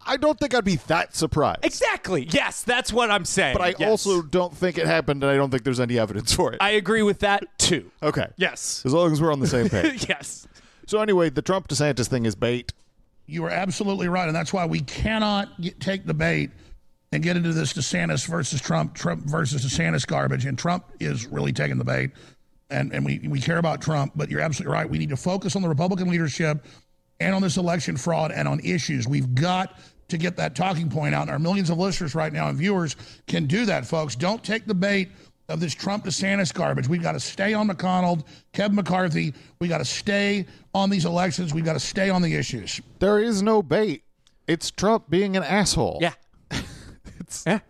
I don't think I'd be that surprised. Exactly. Yes, that's what I'm saying. But I yes. also don't think it happened, and I don't think there's any evidence for it. I agree with that, too. Okay. Yes. As long as we're on the same page. Yes. So anyway, the Trump-DeSantis thing is bait. You are absolutely right, and that's why we cannot get, take the bait and get into this DeSantis versus Trump, Trump versus DeSantis garbage. And Trump is really taking the bait, and, and we, we care about Trump, but you're absolutely right. We need to focus on the Republican leadership and on this election fraud and on issues. We've got to get that talking point out, and our millions of listeners right now and viewers can do that, folks. Don't take the bait of this Trump-DeSantis garbage. We've got to stay on McConnell, Kevin McCarthy. We got to stay on these elections. We've got to stay on the issues. There is no bait. It's Trump being an asshole. Yeah. it's, yeah.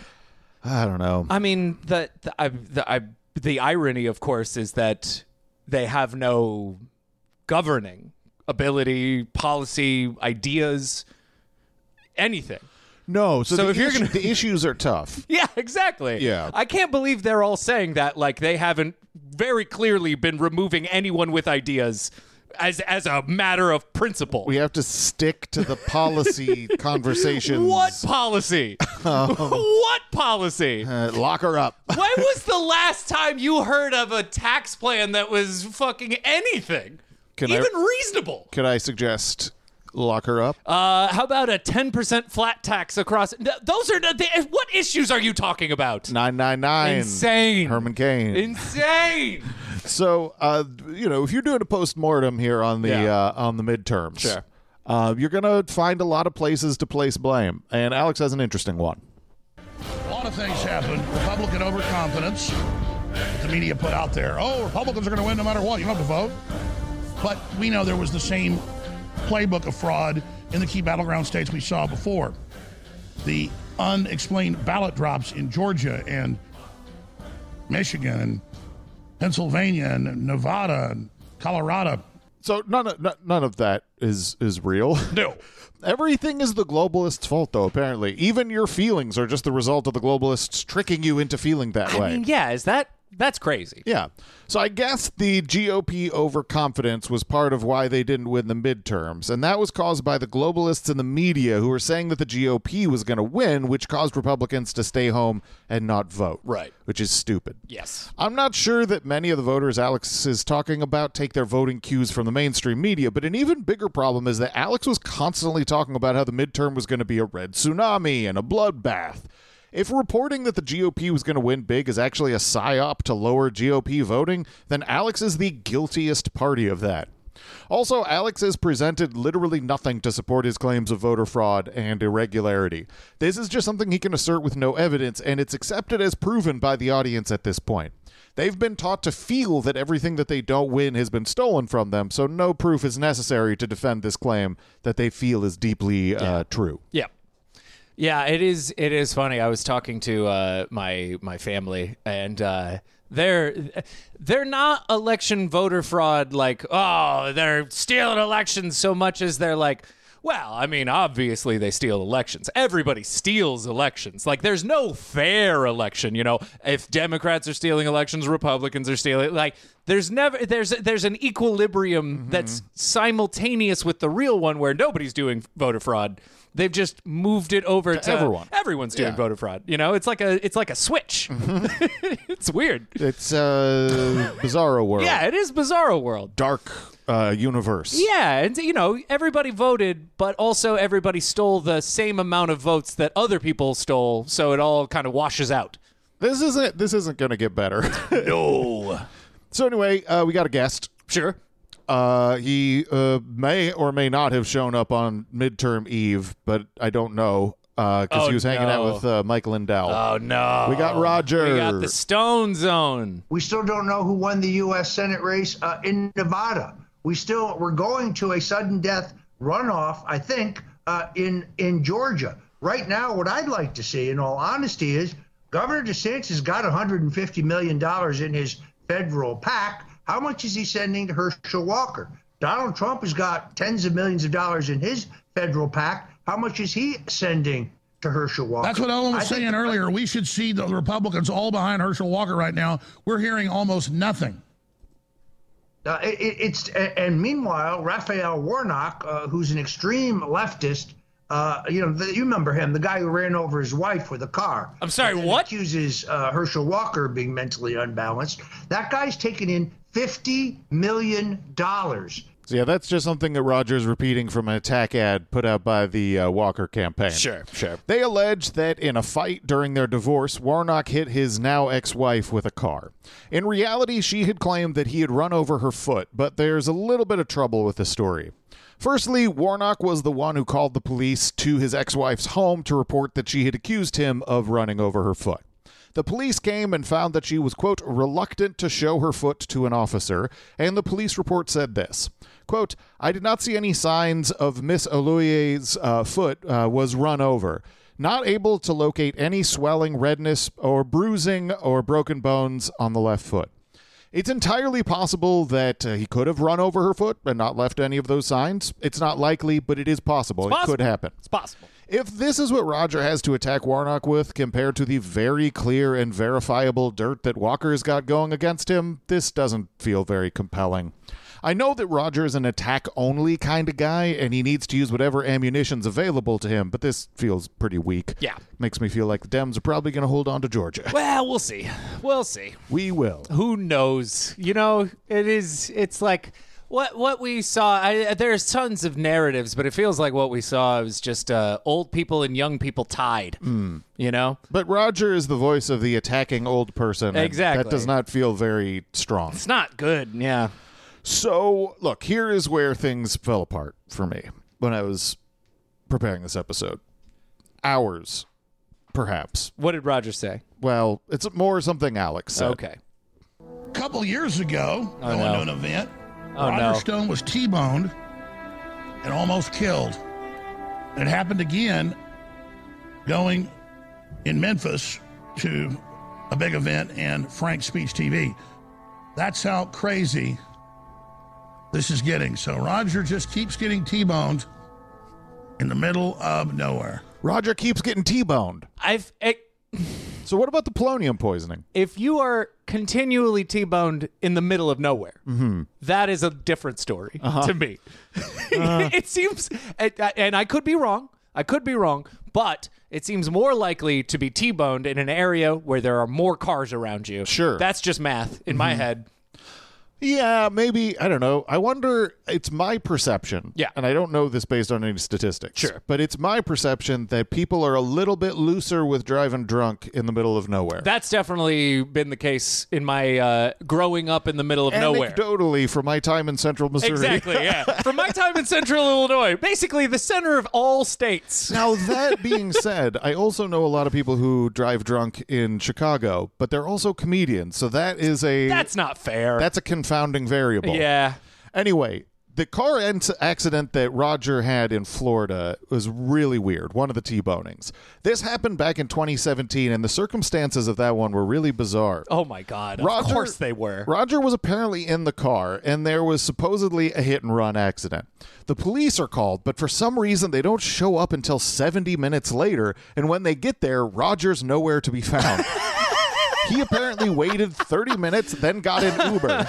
I don't know. I mean, the the, I, the I, the irony, of course, is that they have no governing ability, policy, ideas, anything. No, so, So the, if you're issue- gonna- the issues are tough. Yeah, exactly. Yeah. I can't believe they're all saying that like they haven't very clearly been removing anyone with ideas as as a matter of principle. We have to stick to the policy conversations. What policy? What policy? Uh, lock her up. When was the last time you heard of a tax plan that was fucking anything? Can I- Even reasonable? Could I suggest lock her up? Uh, how about a ten percent flat tax across? Th- those are the, what issues are you talking about? nine nine nine. Insane. Herman Cain. Insane. So, uh, you know, if you're doing a post-mortem here on the Yeah. uh, on the midterms, Sure. uh, you're going to find a lot of places to place blame. And Alex has an interesting one. A lot of things happen. Republican overconfidence that the media put out there. Oh, Republicans are going to win no matter what. You don't have to vote. But we know there was the same playbook of fraud in the key battleground states we saw before. The unexplained ballot drops in Georgia and Michigan and Pennsylvania and Nevada and Colorado. So none of, n- none of that is is real. No. Everything is the globalists' fault, though, apparently. Even your feelings are just the result of the globalists tricking you into feeling that I way. mean, yeah, is that that's crazy? Yeah. So I guess the G O P overconfidence was part of why they didn't win the midterms. And that was caused by the globalists and the media who were saying that the G O P was going to win, which caused Republicans to stay home and not vote. Right. Which is stupid. Yes. I'm not sure that many of the voters Alex is talking about take their voting cues from the mainstream media, but an even bigger problem is that Alex was constantly talking about how the midterm was going to be a red tsunami and a bloodbath. If reporting that the G O P was going to win big is actually a psyop to lower G O P voting, then Alex is the guiltiest party of that. Also, Alex has presented literally nothing to support his claims of voter fraud and irregularity. This is just something he can assert with no evidence, and it's accepted as proven by the audience at this point. They've been taught to feel that everything that they don't win has been stolen from them, so no proof is necessary to defend this claim that they feel is deeply uh, true. Yeah. Yeah, it is. It is funny. I was talking to uh, my my family, and uh, they're they're not election voter fraud. Like, oh, they're stealing elections so much as they're like, well, I mean, obviously they steal elections. Everybody steals elections. Like, there's no fair election. You know, if Democrats are stealing elections, Republicans are stealing. Like, there's never there's there's an equilibrium mm-hmm. that's simultaneous with the real one where nobody's doing voter fraud. They've just moved it over to, to everyone. Everyone's doing yeah. voter fraud. You know, it's like a it's like a switch. Mm-hmm. It's weird. It's uh, Bizarro World. Yeah, it is Bizarro World. Dark uh, universe. Yeah, and you know, everybody voted, but also everybody stole the same amount of votes that other people stole, so it all kind of washes out. This isn't this isn't going to get better. No. So anyway, uh, we got a guest. Sure. Uh, he uh, may or may not have shown up on midterm eve, but I don't know because uh, oh, he was hanging no. out with uh, Mike Lindell. Oh, no. We got Roger. We got the Stone Zone. We still don't know who won the U S Senate race uh, in Nevada. We still, we're going to a sudden death runoff, I think, uh, in, in Georgia. Right now, what I'd like to see, in all honesty, is Governor DeSantis has got one hundred fifty million dollars in his federal PAC. How much is he sending to Herschel Walker? Donald Trump has got tens of millions of dollars in his federal PAC. How much is he sending to Herschel Walker? That's what Owen was I saying think- earlier. We should see the Republicans all behind Herschel Walker right now. We're hearing almost nothing. Uh, it, it's and meanwhile, Raphael Warnock, uh, who's an extreme leftist, Uh, you know, the, you remember him, the guy who ran over his wife with a car. I'm sorry, and what? Accuses uh, Herschel Walker of being mentally unbalanced. That guy's taken in fifty million dollars. So yeah, that's just something that Roger's repeating from an attack ad put out by the uh, Walker campaign. Sure, sure. They allege that in a fight during their divorce, Warnock hit his now ex-wife with a car. In reality, she had claimed that he had run over her foot, but there's a little bit of trouble with the story. Firstly, Warnock was the one who called the police to his ex-wife's home to report that she had accused him of running over her foot. The police came and found that she was, quote, reluctant to show her foot to an officer, and the police report said this, quote, I did not see any signs of Miss Oloye's uh, foot uh, was run over. Not able to locate any swelling, redness, or bruising or broken bones on the left foot. It's entirely possible that uh, he could have run over her foot and not left any of those signs. It's not likely, but it is possible. It's possible. It could happen. It's possible. If this is what Roger has to attack Warnock with compared to the very clear and verifiable dirt that Walker's got going against him, this doesn't feel very compelling. I know that Roger is an attack-only kind of guy, and he needs to use whatever ammunition's available to him, but this feels pretty weak. Yeah. Makes me feel like the Dems are probably going to hold on to Georgia. Well, we'll see. We'll see. We will. Who knows? You know, it is, it's like... What what we saw, I, there's tons of narratives, but it feels like what we saw was just uh, old people and young people tied, mm. you know? But Roger is the voice of the attacking old person. Exactly. That does not feel very strong. It's not good, yeah. So, look, here is where things fell apart for me when I was preparing this episode. Hours, perhaps. What did Roger say? Well, it's more something Alex said. Okay. A couple years ago, Oh, going no. to an event, Oh, Roger no. Stone was T-boned and almost killed. It happened again going in Memphis to a big event and Frank Speech T V. That's how crazy this is getting. So Roger just keeps getting T-boned in the middle of nowhere. Roger keeps getting T-boned. I've... It, So what about the polonium poisoning? if you are continually T-boned in the middle of nowhere, Mm-hmm. that is a different story to me. It seems, and, and I could be wrong, I could be wrong, but it seems more likely to be T-boned in an area where there are more cars around you. Sure. That's just math in my head. Yeah, maybe. I don't know. I wonder. It's my perception. Yeah. And I don't know this based on any statistics. Sure. But it's my perception that people are a little bit looser with driving drunk in the middle of nowhere. That's definitely been the case in my uh, growing up in the middle of nowhere. Anecdotally, from my time in Central Missouri. Exactly, yeah. From my time in Central Illinois, basically the center of all states. Now, that being said, I also know a lot of people who drive drunk in Chicago, but they're also comedians. So that is a... That's not fair. That's a confounding variable. Yeah. Anyway, the car accident that Roger had in Florida was really weird, one of the T-bonings. This happened back in twenty seventeen, and the circumstances of that one were really bizarre. Oh, my God. Roger- of course they were. Roger was apparently in the car, and there was supposedly a hit-and-run accident. The police are called, but for some reason they don't show up until seventy minutes later, and when they get there, Roger's nowhere to be found. He apparently waited thirty minutes, then got an Uber,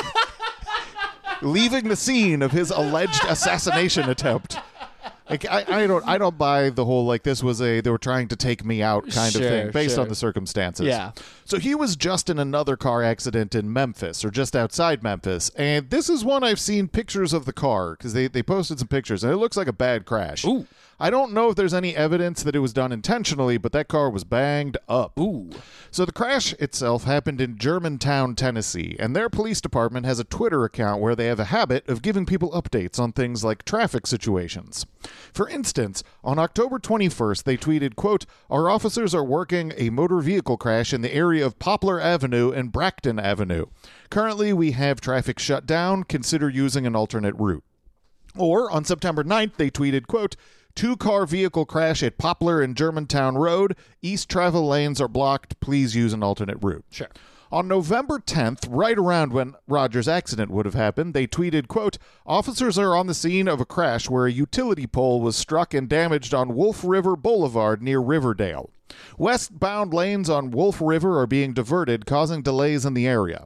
leaving the scene of his alleged assassination attempt. Like, I, I don't I don't buy the whole, like, this was a, they were trying to take me out kind Sure, of thing based sure. on the circumstances. Yeah. So he was just in another car accident in Memphis, or just outside Memphis, and this is one I've seen pictures of the car, because they, they posted some pictures, and it looks like a bad crash. Ooh. I don't know if there's any evidence that it was done intentionally, but that car was banged up. Ooh. So the crash itself happened in Germantown, Tennessee, and their police department has a Twitter account where they have a habit of giving people updates on things like traffic situations. For instance, on October twenty-first, they tweeted, quote, "Our officers are working a motor vehicle crash in the area of Poplar Avenue and Bracton Avenue. Currently, we have traffic shut down. Consider using an alternate route." Or on September ninth, they tweeted, quote, "Two-car vehicle crash at Poplar and Germantown Road. East travel lanes are blocked. Please use an alternate route." Sure. On November tenth, right around when Roger's accident would have happened, they tweeted, quote, "Officers are on the scene of a crash where a utility pole was struck and damaged on Wolf River Boulevard near Riverdale. Westbound lanes on Wolf River are being diverted, causing delays in the area."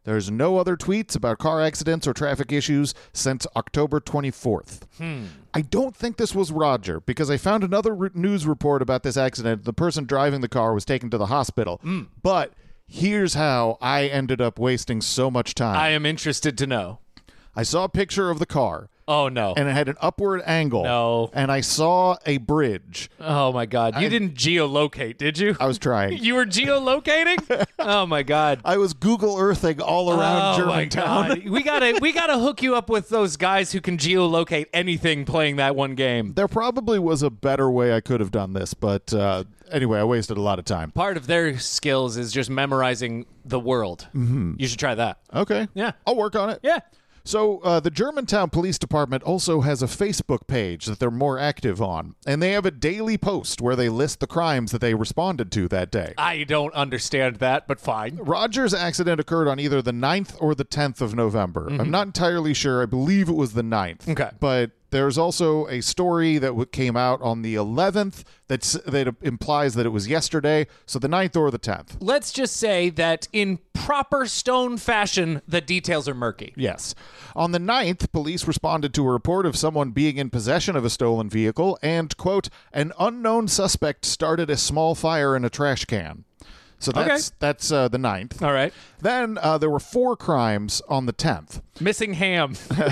There's no other tweets about car accidents or traffic issues since October twenty-fourth. Hmm. I don't think this was Roger, because I found another re- news report about this accident. The person driving the car was taken to the hospital. Mm. But here's how I ended up wasting so much time. I am interested to know. I saw a picture of the car. Oh, no. And it had an upward angle. No. And I saw a bridge. Oh, my God. You I, didn't geolocate, did you? I was trying. You were geolocating? Oh, my God. I was Google Earthing all around oh, Germantown. My God. We gotta, we gotta hook you up with those guys who can geolocate anything playing that one game. There probably was a better way I could have done this, but uh, anyway, I wasted a lot of time. Part of their skills is just memorizing the world. Mm-hmm. You should try that. Okay. Yeah. I'll work on it. Yeah. So uh, the Germantown Police Department also has a Facebook page that they're more active on, and they have a daily post where they list the crimes that they responded to that day. I don't understand that, but fine. Roger's accident occurred on either the ninth or the tenth of November. Mm-hmm. I'm not entirely sure. I believe it was the ninth. Okay. But there's also a story that w- came out on the eleventh that's, that implies that it was yesterday, so the ninth or the tenth. Let's just say that in proper Stone fashion, the details are murky. Yes. On the ninth, police responded to a report of someone being in possession of a stolen vehicle and, quote, an unknown suspect started a small fire in a trash can. So that's okay. that's uh, the ninth. All right. Then uh, there were four crimes on the tenth. Missing ham.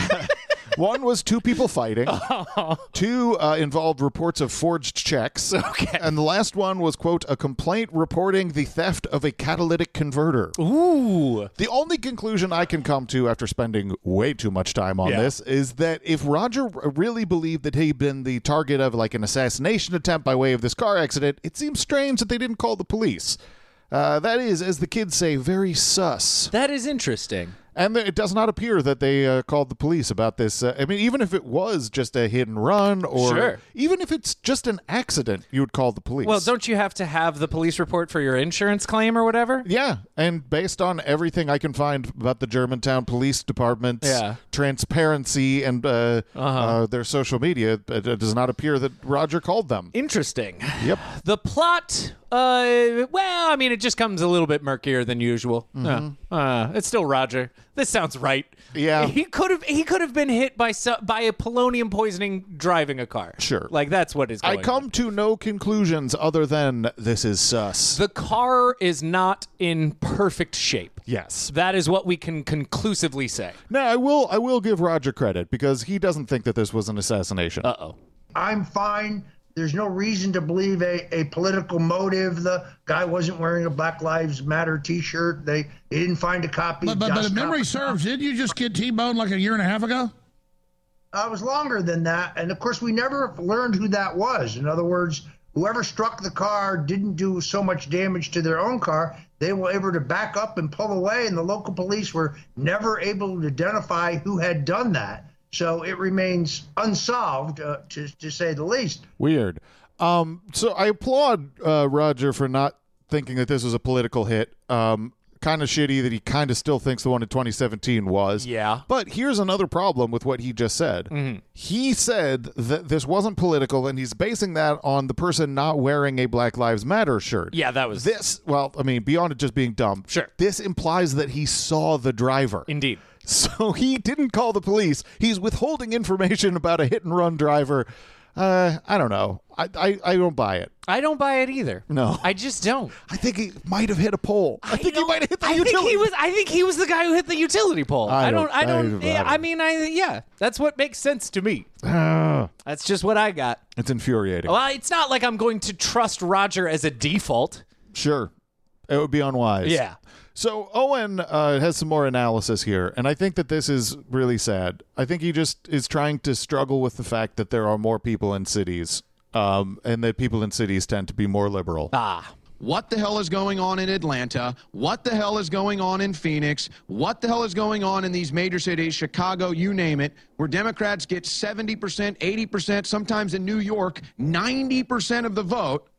One was two people fighting. Oh. Two uh, involved reports of forged checks. Okay. And the last one was, quote, a complaint reporting the theft of a catalytic converter. Ooh. The only conclusion I can come to after spending way too much time on yeah. this is that if Roger really believed that he'd been the target of like an assassination attempt by way of this car accident, it seems strange that they didn't call the police. Uh, that is, as the kids say, very sus. That is interesting. And it does not appear that they uh, called the police about this. Uh, I mean, even if it was just a hit and run, or sure. even if it's just an accident, you would call the police. Well, don't you have to have the police report for your insurance claim or whatever? Yeah, and based on everything I can find about the Germantown Police Department's yeah. transparency and uh, uh-huh. uh, their social media, it, it does not appear that Roger called them. Interesting. Yep. The plot, uh, well, I mean, it just comes a little bit murkier than usual. Mm-hmm. Uh, uh, it's still Roger. This sounds right. Yeah. He could have he could have been hit by so, by a polonium poisoning driving a car. Sure. Like that's what is going I come on. to no conclusions other than this is sus. The car is not in perfect shape. Yes. That is what we can conclusively say. Now, I will I will give Roger credit because he doesn't think that this was an assassination. Uh-oh. I'm fine. There's no reason to believe a, a political motive. The guy wasn't wearing a Black Lives Matter T-shirt. They, they didn't find a copy. But, but, but if memory serves, didn't you just get T-boned like a year and a half ago? Uh, it was longer than that. And, of course, we never learned who that was. In other words, whoever struck the car didn't do so much damage to their own car. They were able to back up and pull away, and the local police were never able to identify who had done that. So it remains unsolved, uh, to, to say the least. Weird. Um, so I applaud uh, Roger for not thinking that this was a political hit. Um, kind of shitty that he kind of still thinks the one in twenty seventeen was. Yeah. But here's another problem with what he just said. Mm-hmm. He said that this wasn't political, and he's basing that on the person not wearing a Black Lives Matter shirt. Yeah, that was... This, well, I mean, beyond it just being dumb. Sure. This implies that he saw the driver. Indeed. So he didn't call the police. He's withholding information about a hit-and-run driver. Uh, I don't know. I, I, I don't buy it. I don't buy it either. No. I just don't. I think he might have hit a pole. I, I think he might have hit the I utility. Think he was, I think he was the guy who hit the utility pole. I I don't... don't- I don't... I- I yeah, don't- I mean, I yeah. That's what makes sense to me. Ah, That's just what I got. it's infuriating. Well, it's not like I'm going to trust Roger as a default. Sure. It would be unwise. Yeah. So Owen uh, has some more analysis here, and I think that this is really sad. I think he just is trying to struggle with the fact that there are more people in cities, um, and that people in cities tend to be more liberal. Ah. What the hell is going on in Atlanta? What the hell is going on in Phoenix? What the hell is going on in these major cities, Chicago, you name it, where Democrats get seventy percent, eighty percent, sometimes in New York, ninety percent of the vote,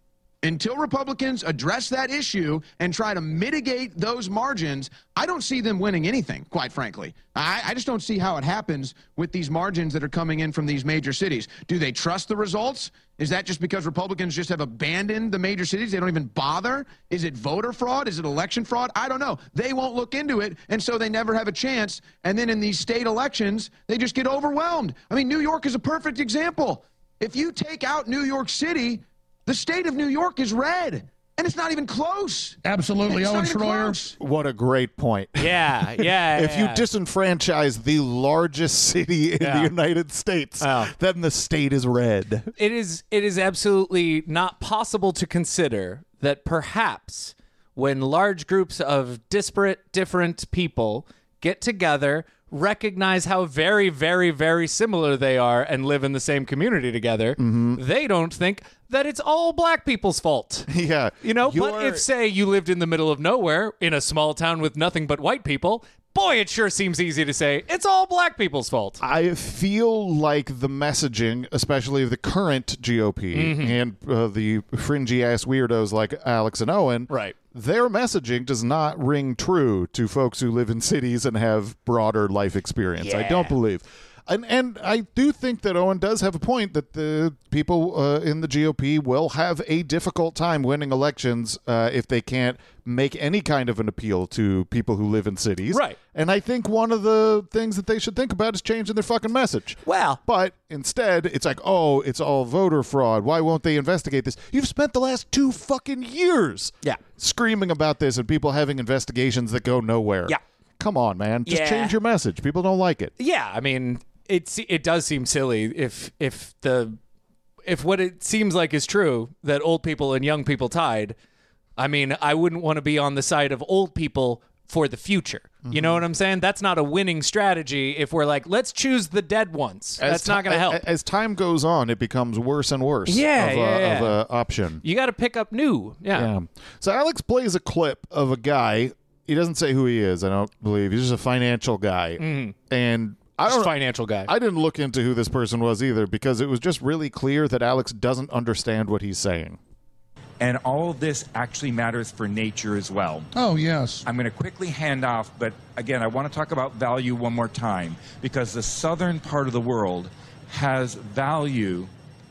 Until Republicans address that issue and try to mitigate those margins, I don't see them winning anything, quite frankly. I, I just don't see how it happens with these margins that are coming in from these major cities. Do they trust the results? Is that just because Republicans just have abandoned the major cities? They don't even bother? Is it voter fraud? Is it election fraud? I don't know. They won't look into it, and so they never have a chance. And then in these state elections, they just get overwhelmed. I mean, New York is a perfect example. If you take out New York City, the state of New York is red, and it's not even close. Absolutely, It's Owen not even Schroyer. close. What a great point. Yeah, yeah. If you yeah. disenfranchise the largest city in Yeah. the United States, Oh. then the state is red. it is it is absolutely not possible to consider that perhaps when large groups of disparate, different people get together, recognize how very, very, very similar they are, and live in the same community together, they don't think that it's all black people's fault. Yeah. You know, but You're- if, say, you lived in the middle of nowhere in a small town with nothing but white people, boy, it sure seems easy to say it's all black people's fault. I feel like the messaging, especially of the current G O P Mm-hmm. and uh, the fringy ass weirdos like Alex and Owen, Right. their messaging does not ring true to folks who live in cities and have broader life experience. I Yeah. don't believe. And and I do think that Owen does have a point that the people uh, in the G O P will have a difficult time winning elections uh, if they can't make any kind of an appeal to people who live in cities. Right. And I think one of the things that they should think about is changing their fucking message. Well. But instead, it's like, oh, it's all voter fraud. Why won't they investigate this? You've spent the last two fucking years Yeah. screaming about this and people having investigations that go nowhere. Yeah. Come on, man. Just Yeah. change your message. People don't like it. Yeah, I mean, it it does seem silly if if the if what it seems like is true, that old people and young people tied. I mean, I wouldn't want to be on the side of old people for the future. You know what I'm saying? That's not a winning strategy if we're like, let's choose the dead ones. As That's not ti- going to help. a- As time goes on, it becomes worse and worse Yeah, of, yeah, a, yeah. of a option. You got to pick up new. Yeah. Yeah. So Alex plays a clip of a guy. He doesn't say who he is, I don't believe. He's just a financial guy. And I Just don't financial guy. I didn't look into who this person was either because it was just really clear that Alex doesn't understand what he's saying. And all of this actually matters for nature as well. Oh, yes. I'm going to quickly hand off, but again, I want to talk about value one more time because the southern part of the world has value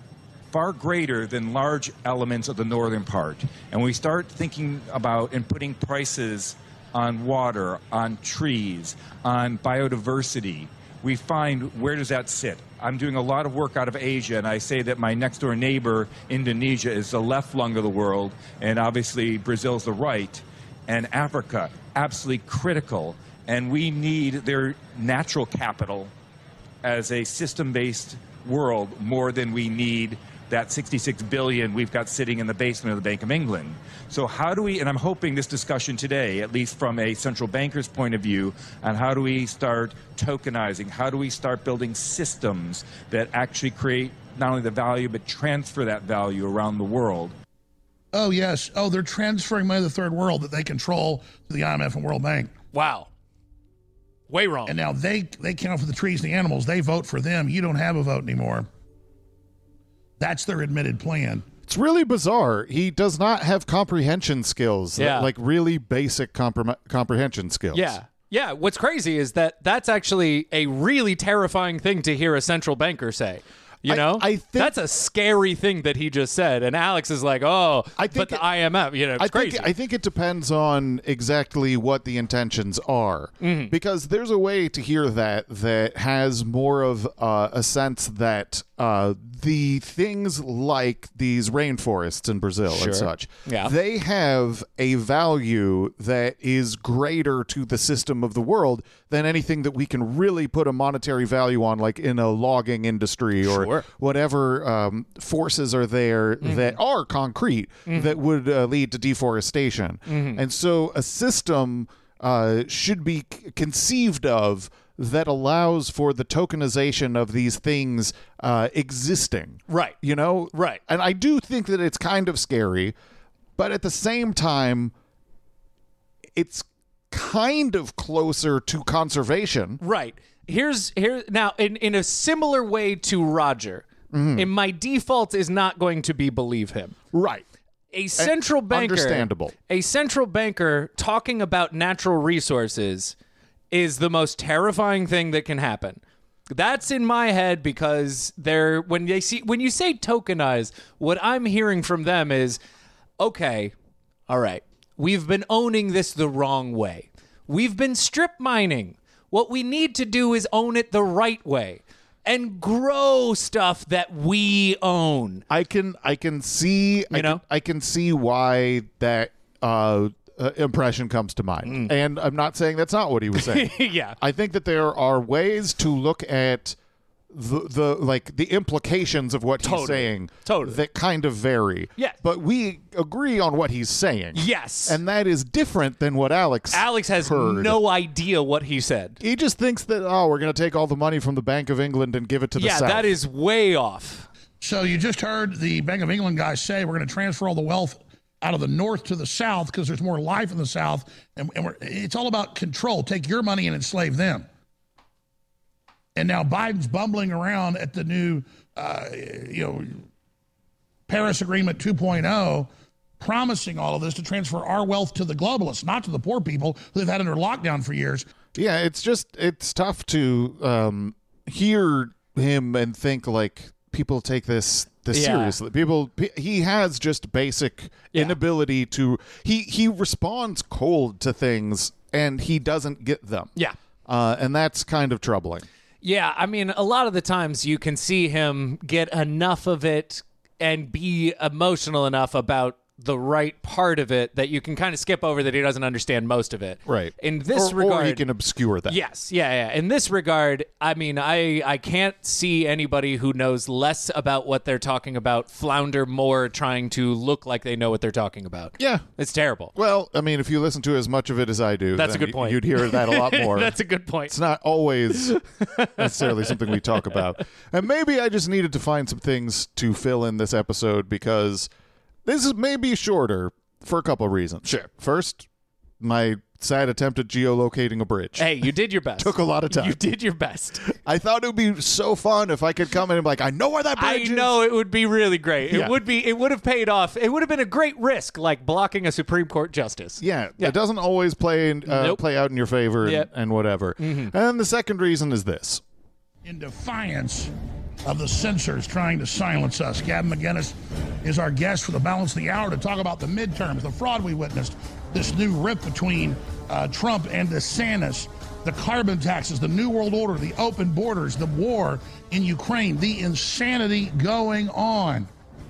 far greater than large elements of the northern part. And when we start thinking about and putting prices on water, on trees, on biodiversity, we find where does that sit? I'm doing a lot of work out of Asia, and I say that my next door neighbor, Indonesia, is the left lung of the world, and obviously Brazil's the right, and Africa, absolutely critical. And we need their natural capital as a system-based world more than we need that sixty-six billion we've got sitting in the basement of the Bank of England. So how do we, and I'm hoping this discussion today, at least from a central banker's point of view, on how do we start tokenizing, how do we start building systems that actually create not only the value, but transfer that value around the world. Oh, yes. Oh, they're transferring money to the third world that they control to the I M F and World Bank. Wow. Way wrong. And now they, they count for the trees and the animals. They vote for them. You don't have a vote anymore. That's their admitted plan. It's really bizarre. He does not have comprehension skills. Yeah. Like really basic compre- comprehension skills. Yeah. Yeah. What's crazy is that that's actually a really terrifying thing to hear a central banker say. You I- know, I think- that's a scary thing that he just said. And Alex is like, oh, I think but the it- I M F, you know, it's I crazy. think I think it depends on exactly what the intentions are, Mm-hmm. because there's a way to hear that that has more of uh, a sense that uh, the things like these rainforests in Brazil Sure. and such, Yeah. they have a value that is greater to the system of the world than anything that we can really put a monetary value on, like in a logging industry or Sure. whatever um, forces are there that are concrete that would uh, lead to deforestation. And so a system uh, should be c- conceived of that allows for the tokenization of these things uh, existing. Right. You know? Right. And I do think that it's kind of scary, but at the same time, it's kind of closer to conservation. Right. Here's here now in, in a similar way to Roger. Mm-hmm. And my default is not going to be believe him. Right. A central banker, understandable. A central banker talking about natural resources is the most terrifying thing that can happen. That's in my head because they're when they see when you say tokenize, what I'm hearing from them is, okay, all right, we've been owning this the wrong way. We've been strip mining. What we need to do is own it the right way and grow stuff that we own. I can I can see You I know? can, I can see why that uh, uh, impression comes to mind. Mm. And I'm not saying that's not what he was saying. Yeah. I think that there are ways to look at the, the like the implications of what he's Totally. saying Totally. that kind of vary. Yes. But we agree on what he's saying. Yes. And that is different than what Alex Alex has heard. no idea what he said. He just thinks that, oh, we're going to take all the money from the Bank of England and give it to the Yeah, South. that is way off. So you just heard the Bank of England guy say we're going to transfer all the wealth out of the north to the south because there's more life in the south, and, and we're, it's all about control. Take your money and enslave them. And now Biden's bumbling around at the new, uh, you know, Paris Agreement two point oh, promising all of this to transfer our wealth to the globalists, not to the poor people who they've had under lockdown for years. Yeah, it's just it's tough to um, hear him and think like people take this this Yeah. seriously. People, p- he has just basic Yeah. inability to. He he responds cold to things and he doesn't get them. Yeah. uh, and that's kind of troubling. Yeah, I mean, a lot of the times you can see him get enough of it and be emotional enough about the right part of it that you can kind of skip over that he doesn't understand most of it. Right. In this or, regard, or he can obscure that. Yes, yeah, yeah. In this regard, I mean, I I can't see anybody who knows less about what they're talking about flounder more trying to look like they know what they're talking about. Yeah. It's terrible. Well, I mean, if you listen to as much of it as I do, That's a then good point. You'd hear that a lot more. That's a good point. It's not always necessarily something we talk about. And maybe I just needed to find some things to fill in this episode because this is maybe shorter for a couple of reasons. Sure. First, my sad attempt at geolocating a bridge. Hey, you did your best. Took a lot of time. You did your best. I thought it would be so fun if I could come in and be like, I know where that I bridge is. know it would be really great. It Yeah. would be. It would have paid off. It would have been a great risk, like blocking a Supreme Court justice. Yeah, Yeah. it doesn't always play in, uh, Nope. play out in your favor and, Yep. and whatever. Mhm. And then the second reason is this. In defiance of the censors trying to silence us, Gavin McInnes is our guest for the balance of the hour to talk about the midterms, the fraud we witnessed, this new rift between uh, Trump and DeSantis, the carbon taxes, the New World Order, the open borders, the war in Ukraine, the insanity going on.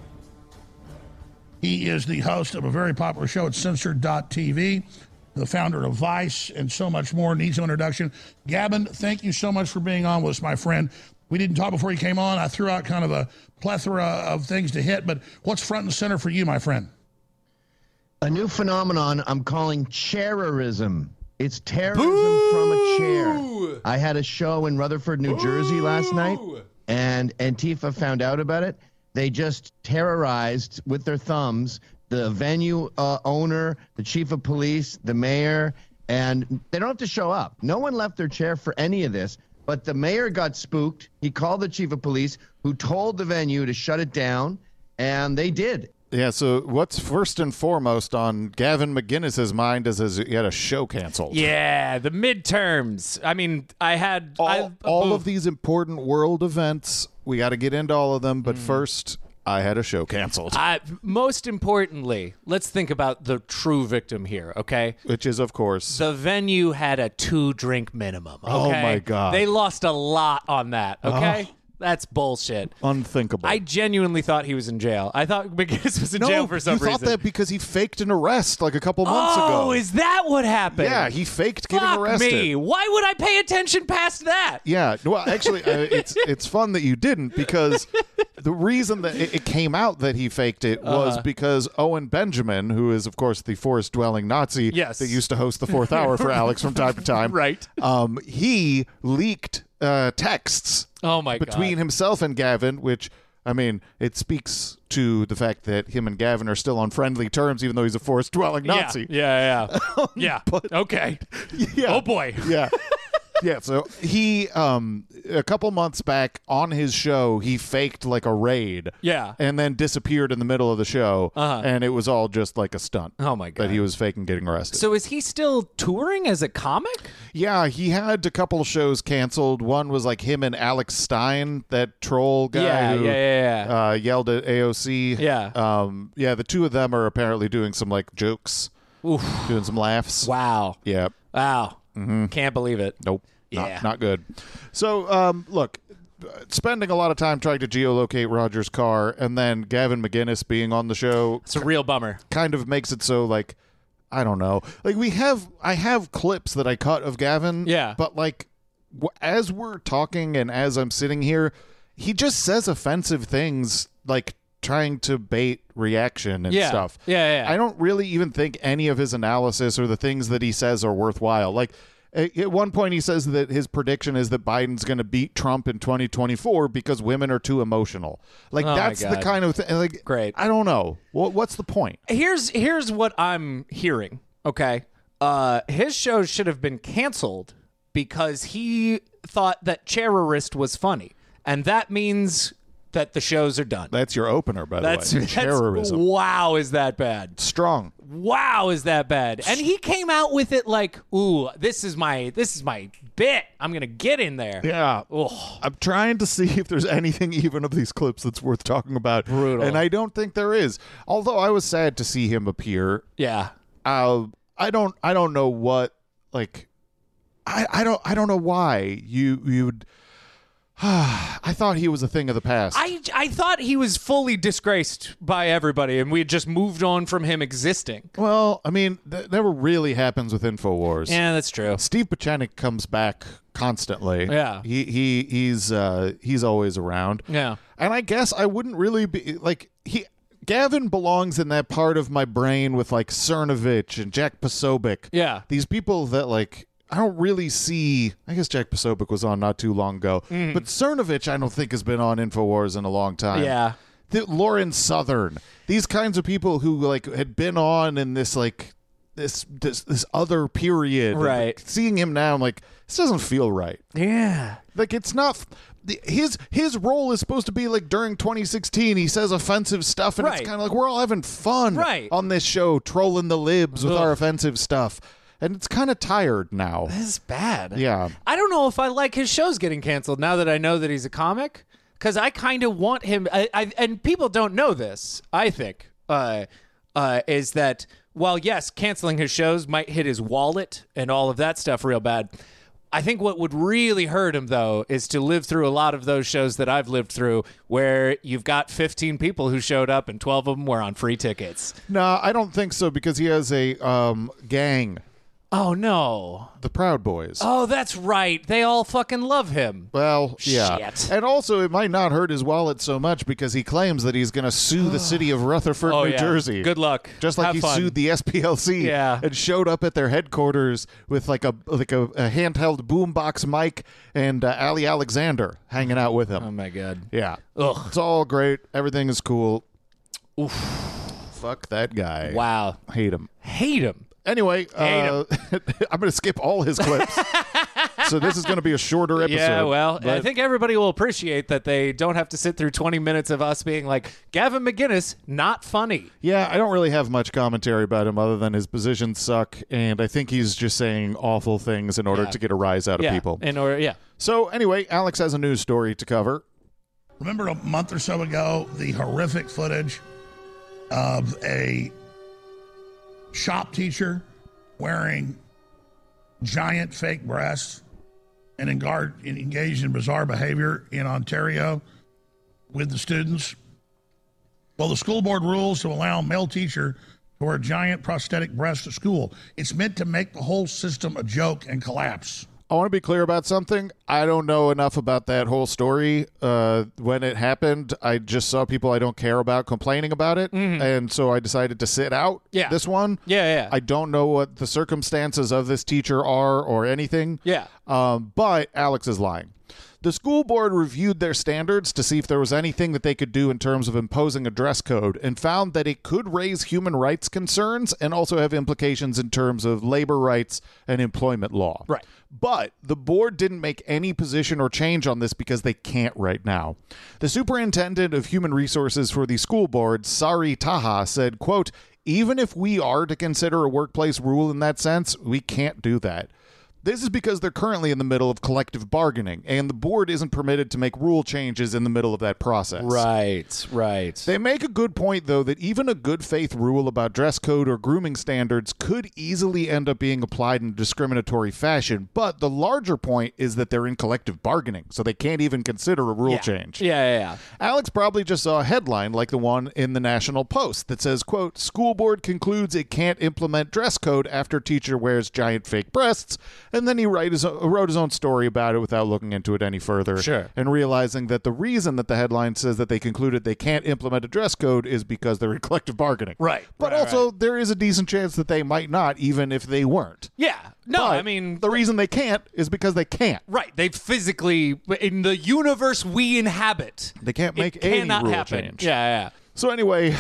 He is the host of a very popular show at censored dot t v, the founder of Vice, and so much more. Needs no introduction. Gavin, thank you so much for being on with us, my friend. We didn't talk before you came on. I threw out kind of a plethora of things to hit, but what's front and center for you, my friend? A new phenomenon I'm calling chairism. It's terrorism from a chair. I had a show in Rutherford, New Jersey last night, and Antifa found out about it. They just terrorized with their thumbs the venue uh, owner, the chief of police, the mayor, and they don't have to show up. No one left their chair for any of this, but the mayor got spooked. He called the chief of police, who told the venue to shut it down, and they did. Yeah, so what's first and foremost on Gavin McInnes's mind is, is he had a show canceled. Yeah, the midterms. I mean, I had All, I, all of these important world events, we got to get into all of them, but first, I had a show canceled. I, most importantly, let's think about the true victim here, okay? Which is, of course, The venue had a two-drink minimum, okay? Oh, my God. They lost a lot on that, okay? That's bullshit. unthinkable. I genuinely thought he was in jail. I thought McGinnis was in no, jail for some you reason. thought that because he faked an arrest like a couple months oh, ago. is that what happened? Yeah, he faked getting Fuck arrested. me. Why would I pay attention past that? Yeah, well, actually, uh, it's it's fun that you didn't because the reason that it, it came out that he faked it was Uh. because Owen Benjamin, who is of course the forest-dwelling Nazi Yes. that used to host the Fourth Hour for Alex from time to time, Right. Um, he leaked uh, texts Oh, my between God. himself and Gavin, which. I mean, it speaks to the fact that him and Gavin are still on friendly terms, even though he's a forest-dwelling Nazi. Yeah, yeah, yeah. yeah. But- Okay. Yeah. Oh, boy. Yeah. Yeah, so he, um, a couple months back on his show, he faked like a raid. Yeah. And then disappeared in the middle of the show. Uh-huh. And it was all just like a stunt. Oh, my God. That he was faking getting arrested. So is he still touring as a comic? Yeah, he had a couple shows canceled. One was like him and Alex Stein, that troll guy Yeah, who yeah, yeah, yeah. Uh, yelled at A O C. Yeah. Um, yeah, the two of them are apparently doing some like jokes. Oof. Doing some laughs. Wow. Yeah. Wow. Mm-hmm. Can't believe it. Nope. Yeah. Not, not good. So, um, look, spending a lot of time trying to geolocate Roger's car and then Gavin McInnes being on the show. It's a real bummer. Kind of makes it so, like, I don't know. Like, we have, I have clips that I cut of Gavin. Yeah. But, like, w- as we're talking and as I'm sitting here, he just says offensive things, like, trying to bait reaction and Yeah. stuff. Yeah, yeah. I don't really even think any of his analysis or the things that he says are worthwhile. Like, at at one point he says that his prediction is that Biden's going to beat Trump in twenty twenty-four because women are too emotional. Like, Oh, my that's the God. kind of thing. Like, Great. I don't know. What, what's the point? Here's here's what I'm hearing. Okay, uh, his show should have been canceled because he thought that Terrorist was funny, and that means that the shows are done. That's your opener, by That's, the way. that's Terrorism. wow, is that bad? Strong. Wow, is that bad? And he came out with it like, "Ooh, this is my this is my bit. I'm gonna get in there." Yeah. Ugh. I'm trying to see if there's anything even of these clips that's worth talking about. Brutal. And I don't think there is. Although I was sad to see him appear. Yeah. Uh, I don't I don't know what like I, I don't I don't know why you you'd I thought he was a thing of the past. I, I thought he was fully disgraced by everybody, and we had just moved on from him existing. Well, I mean, that never really happens with InfoWars. Yeah, that's true. Steve Pachanik comes back constantly. Yeah. He he he's uh he's always around. Yeah. And I guess I wouldn't really be like he Gavin belongs in that part of my brain with like Cernovich and Jack Posobiec. Yeah. These people that like I don't really see. I guess Jack Posobiec was on not too long ago, Mm. but Cernovich I don't think has been on InfoWars in a long time. Yeah. The, Lauren Southern, these kinds of people who like had been on in this like this this this other period. Right. And, like, seeing him now, I'm like, this doesn't feel right. Yeah. Like it's not. His his role is supposed to be like during twenty sixteen. He says offensive stuff, and Right. it's kind of like we're all having fun Right. on this show, trolling the libs with Ugh. our offensive stuff. And it's kind of tired now. This is bad. Yeah. I don't know if I like his shows getting canceled now that I know that he's a comic, because I kind of want him. I, I, and people don't know this, I think, uh, uh, is that while, yes, canceling his shows might hit his wallet and all of that stuff real bad, I think what would really hurt him, though, is to live through a lot of those shows that I've lived through where you've got fifteen people who showed up and twelve of them were on free tickets. No, I don't think so because he has a um, gang. Oh, no. The Proud Boys. Oh, that's right. They all fucking love him. Well, yeah. Shit. And also, it might not hurt his wallet so much because he claims that he's going to sue the city of Rutherford, Oh, New yeah. Jersey. Good luck. Just like Have he fun. sued the S P L C Yeah. and showed up at their headquarters with like a like a, a handheld boombox mic and uh, Ali Alexander hanging out with him. Oh, my God. Yeah. Ugh. It's all great. Everything is cool. Oof. Fuck that guy. Wow. Hate him. Hate him. Anyway, Hate uh, I'm going to skip all his clips. So this is going to be a shorter episode. Yeah, well, I but- think everybody will appreciate that they don't have to sit through twenty minutes of us being like, Gavin McInnes, not funny. Yeah, I don't really have much commentary about him other than his positions suck, and I think he's just saying awful things in order Yeah. to get a rise out of yeah. people. In order, yeah. So anyway, Alex has a news story to cover. Remember a month or so ago, the horrific footage of a shop teacher wearing giant fake breasts and engard, engaged in bizarre behavior in Ontario with the students? Well, the school board rules to allow a male teacher to wear giant prosthetic breasts at school. It's meant to make the whole system a joke and collapse. I want to be clear about something. I don't know enough about that whole story. Uh, when it happened, I just saw people I don't care about complaining about it, and so I decided to sit out Yeah. this one. Yeah, yeah. I don't know what the circumstances of this teacher are or anything. Yeah. Um, but Alex is lying. The school board reviewed their standards to see if there was anything that they could do in terms of imposing a dress code and found that it could raise human rights concerns and also have implications in terms of labor rights and employment law. Right. But the board didn't make any position or change on this because they can't right now. The superintendent of human resources for the school board, Sari Taha, said, quote, "Even if we are to consider a workplace rule in that sense, we can't do that. This is because they're currently in the middle of collective bargaining, and the board isn't permitted to make rule changes in the middle of that process." Right, right. They make a good point, though, that even a good faith rule about dress code or grooming standards could easily end up being applied in a discriminatory fashion. But the larger point is that they're in collective bargaining, so they can't even consider a rule yeah. change. Yeah, yeah, yeah. Alex probably just saw a headline like the one in the National Post that says, quote, "School board concludes it can't implement dress code after teacher wears giant fake breasts." And then he write his, wrote his own story about it without looking into it any further. Sure. And realizing that the reason that the headline says that they concluded they can't implement a dress code is because they're in collective bargaining. Right. But right, also, right. there is a decent chance that they might not, even if they weren't. Yeah. No, But I mean... the reason they can't is because they can't. Right. They physically, in the universe we inhabit, They can't make it any cannot rule happen. change. Yeah, yeah. So anyway...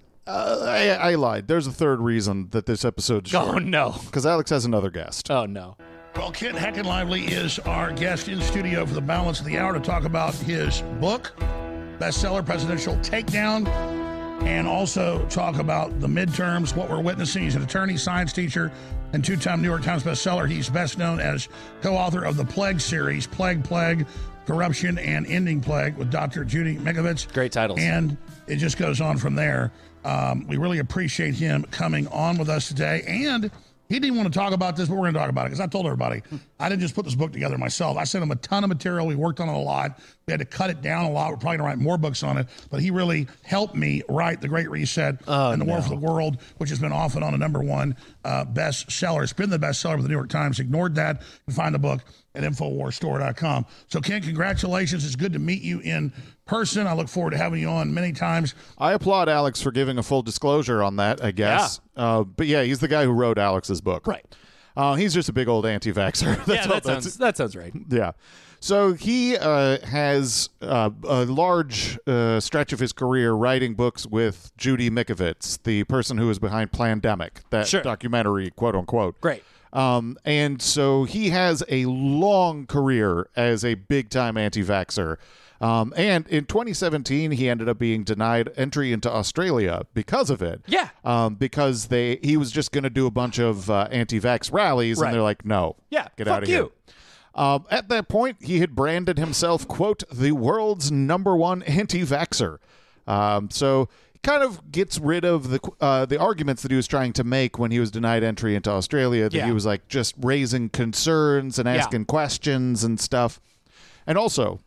Uh, I, I lied. There's a third reason that this episode's short. Oh, no. Because Alex has another guest. Oh, no. Well, Kent Heckenlively is our guest in studio for the balance of the hour to talk about his book, bestseller, Presidential Takedown, and also talk about the midterms, what we're witnessing. He's an attorney, science teacher, and two-time New York Times bestseller. He's best known as co-author of the Plague series, Plague, Plague, Corruption, and Ending Plague with Doctor Judy Mikovits. Great titles. And it just goes on from there. Um, we really appreciate him coming on with us today. And he didn't want to talk about this, but we're going to talk about it because I told everybody I didn't just put this book together myself. I sent him a ton of material. We worked on it a lot. We had to cut it down a lot. We're probably going to write more books on it. But he really helped me write The Great Reset oh, and The no. War for the World, which has been off and on a number one uh, bestseller. It's been the bestseller with the New York Times. Ignored that. You can find the book at Infowars Store dot com. So, Ken, congratulations. It's good to meet you in person. I look forward to having you on many times. I applaud Alex for giving a full disclosure on that, I guess. Yeah. Uh, but yeah, he's the guy who wrote Alex's book. Right. Uh, he's just a big old anti-vaxxer. yeah, that sounds, that sounds right. Yeah. So he uh, has uh, a large uh, stretch of his career writing books with Judy Mikovits, the person who was behind Plandemic, that sure. documentary, quote unquote. Great. Um, and so he has a long career as a big-time anti-vaxxer. Um, and in twenty seventeen, he ended up being denied entry into Australia because of it. Yeah. Um, because they he was just going to do a bunch of uh, anti-vax rallies, right. and they're like, no. Yeah, get fuck out of you. here. Um, at that point, he had branded himself, quote, the world's number one anti-vaxxer. Um, so he kind of gets rid of the uh, the arguments that he was trying to make when he was denied entry into Australia, that yeah. he was like just raising concerns and asking yeah. questions and stuff. And also,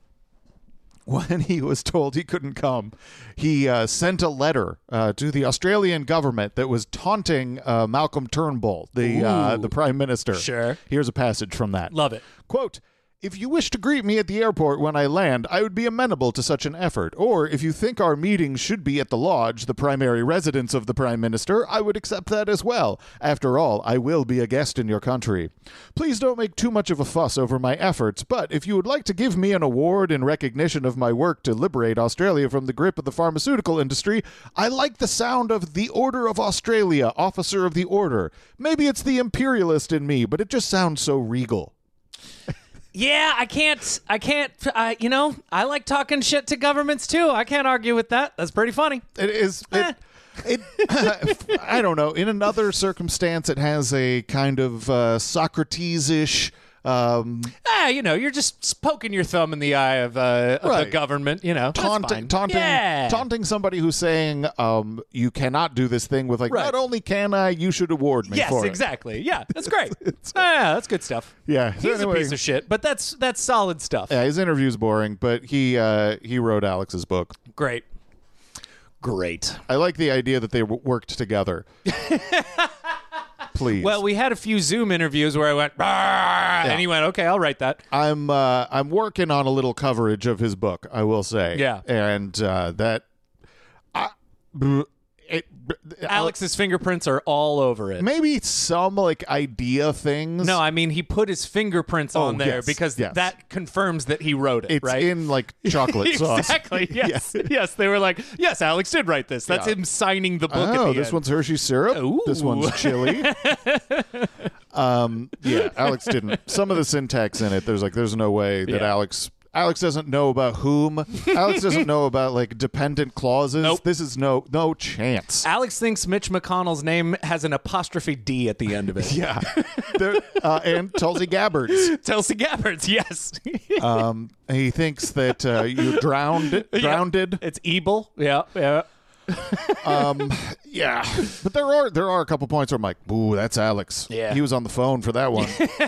when he was told he couldn't come, he uh, sent a letter uh, to the Australian government that was taunting uh, Malcolm Turnbull, the uh, the Prime Minister. Sure. Here's a passage from that. Love it. Quote, "If you wish to greet me at the airport when I land, I would be amenable to such an effort. Or if you think our meeting should be at the lodge, the primary residence of the Prime Minister, I would accept that as well. After all, I will be a guest in your country. Please don't make too much of a fuss over my efforts, but if you would like to give me an award in recognition of my work to liberate Australia from the grip of the pharmaceutical industry, I like the sound of the Order of Australia, Officer of the Order. Maybe it's the imperialist in me, but it just sounds so regal." Yeah, I can't, I can't, uh, you know, I like talking shit to governments too. I can't argue with that. That's pretty funny. It is. Eh. It, it I don't know. In another circumstance, it has a kind of uh, Socrates-ish. Um, ah, you know, you're just poking your thumb in the eye of, uh, of right. the government, you know. Taunting, taunting, yeah. taunting somebody who's saying, um, you cannot do this thing with, like, right. not only can I, you should award me yes, for it. Yes, exactly. Yeah, that's great. ah, yeah, that's good stuff. Yeah. He's so anyway, a piece of shit, but that's that's solid stuff. Yeah, his interview's boring, but he uh, he wrote Alex's book. Great. Great. I like the idea that they w- worked together. Please. Well, we had a few Zoom interviews where I went, yeah. and he went, okay, I'll write that. I'm uh, I'm working on a little coverage of his book, I will say. Yeah. And uh, that, I, it, Alex's fingerprints are all over it. Maybe some like idea things. No, I mean he put his fingerprints Oh, on there yes, because yes. that confirms that he wrote it, It's right? in like chocolate sauce. Exactly. Yes. Yes. They were like, yes, Alex did write this. That's Yeah. him signing the book. Oh, at the this end. one's Hershey syrup. Ooh. This one's chili. um, yeah, Alex didn't. Some of the syntax in it, there's like, there's no way that Yeah. Alex. Alex doesn't know about whom. Alex doesn't know about like dependent clauses. Nope. This is no no chance. Alex thinks Mitch McConnell's name has an apostrophe D at the end of it. Yeah, There- uh, and Tulsi Gabbard's. Tulsi Gabbard's, yes. Um, he thinks that uh, you drowned, drowned. It's Ebel. Yeah, yeah. Um, yeah, but there are there are a couple points where I'm like, ooh, that's Alex. Yeah. He was on the phone for that one.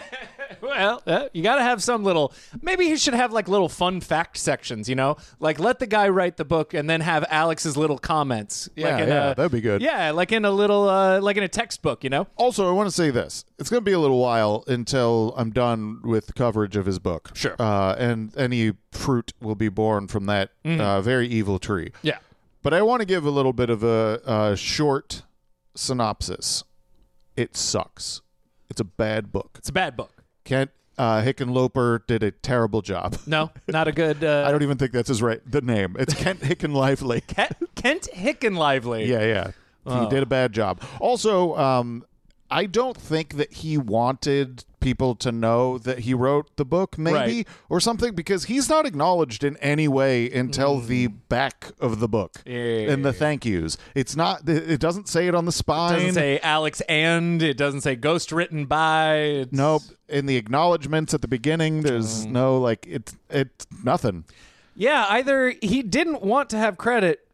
Well, uh, you got to have some little. Maybe he should have like little fun fact sections. You know, like let the guy write the book and then have Alex's little comments. Yeah, like in yeah, a, that'd be good. Yeah, like in a little, uh, like in a textbook. You know. Also, I want to say this. It's going to be a little while until I'm done with coverage of his book. Sure. Uh, and any fruit will be born from that Mhm. uh, very evil tree. Yeah. But I want to give a little bit of a, a short synopsis. It sucks. It's a bad book. It's a bad book. Kent uh, Hickenloper did a terrible job. No, not a good. Uh, I don't even think that's his right the name. It's Kent Hickenlively. Kent, Kent Hickenlively. Yeah, yeah. Oh. He did a bad job. Also, um, I don't think that he wanted people to know that he wrote the book, maybe, Right. or something, because he's not acknowledged in any way until the back of the book Mm. Yeah. and the thank yous. It's not. It doesn't say it on the It spine. doesn't say Alex and it doesn't say ghost written by. It's, Nope. In the acknowledgments at the beginning, there's no like it's it's nothing. Yeah, either he didn't want to have credit,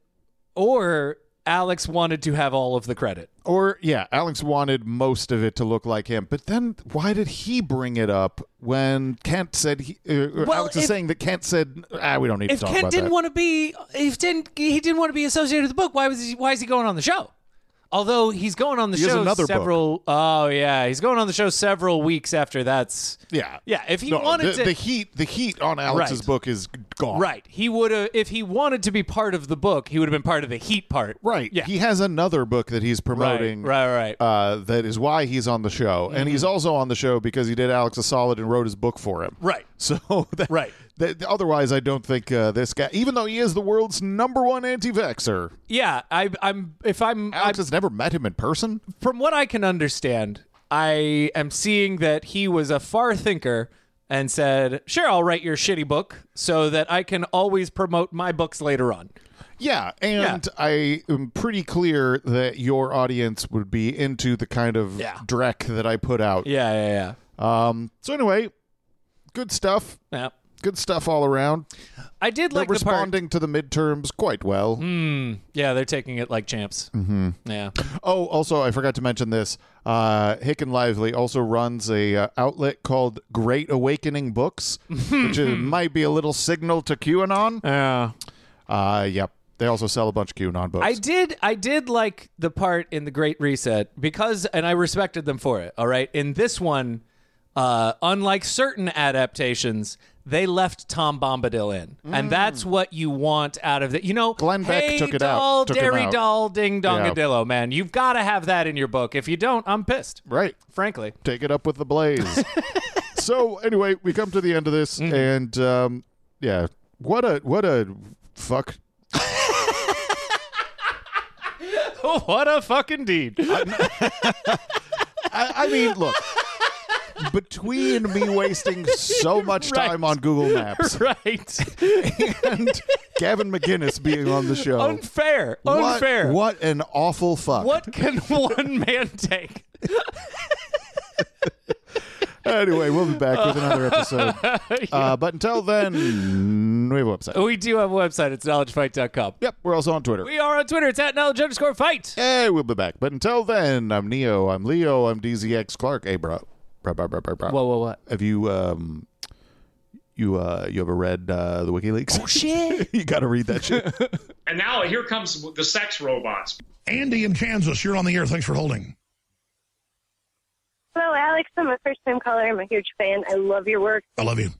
or Alex wanted to have all of the credit. Or, yeah, Alex wanted most of it to look like him. But then why did he bring it up when Kent said he. Uh, or Well, Alex is if- saying that Kent said, ah, we don't need If to talk Kent about didn't that. want to be, if didn't he didn't want to be associated with the book, why was he? Why is he going on the show? Although he's going on the He has show another book. several. Oh yeah, he's going on the show several weeks after that's. yeah. Yeah, if he No, wanted the, to. the heat the heat on Alex's Right. book is gone. Right, he would have if he wanted to be part of the book, he would have been part of the Heat part. Right. Yeah. He has another book that he's promoting. Right, right, right. Uh, that is why he's on the show. And he's also on the show because he did Alex a solid and wrote his book for him. Right. So, that, Right. that- otherwise, I don't think uh, this guy, even though he is the world's number one anti-vaxxer, Yeah, I, I'm. If I'm, Alex I'm has never met him in person. from what I can understand, I am seeing that he was a far thinker and said, "Sure, I'll write your shitty book so that I can always promote my books later on." Yeah, and I am pretty clear that your audience would be into the kind of Yeah. dreck that I put out. Yeah, yeah, Um. So anyway, good stuff. yeah. Yeah. Good stuff all around. I did They're like the part. responding to the midterms quite well. Hmm. Yeah, they're taking it like champs. Mm-hmm. Yeah. Oh, also, I forgot to mention this. Uh, Hick and Lively also runs a uh, outlet called Great Awakening Books, which is, might be a little signal to QAnon. Yeah. Uh, yep. They also sell a bunch of QAnon books. I did I did like the part in the Great Reset because and I respected them for it, all right? In this one, uh, unlike certain adaptations, they left Tom Bombadil in. And that's what you want out of it. You know, Glenn Beck hey, took it doll, out, took him dairy out. doll, ding Yeah. dongadillo, man. You've got to have that in your book. If you don't, I'm pissed, right. frankly. Take it up with the blaze. So anyway, we come to the end of this, Mm-hmm. and um, yeah, what a what a fuck. What a fucking deed. I, I mean, look. Between me wasting so much Right. time on Google Maps Right. and Gavin McGinnis being on the show, Unfair. what, Unfair. what an awful fuck. What can one man take? Anyway, we'll be back with another episode. Uh, but until then, we have a website. We do have a website. It's knowledge fight dot com. Yep, we're also on Twitter. We are on Twitter. It's at knowledge underscore fight. Hey, we'll be back. But until then, I'm Neo. I'm Leo. I'm D Z X Clark. Hey, bro. Bro, bro, bro, bro, bro. Whoa, whoa, what? Have you, um, you, uh, you ever read uh, the WikiLeaks? Oh, shit. You got to read that shit. And now here comes the sex robots. Andy in Kansas, you're on the air. Thanks for holding. Hello, Alex. I'm a first-time caller. I'm a huge fan. I love your work. I love you.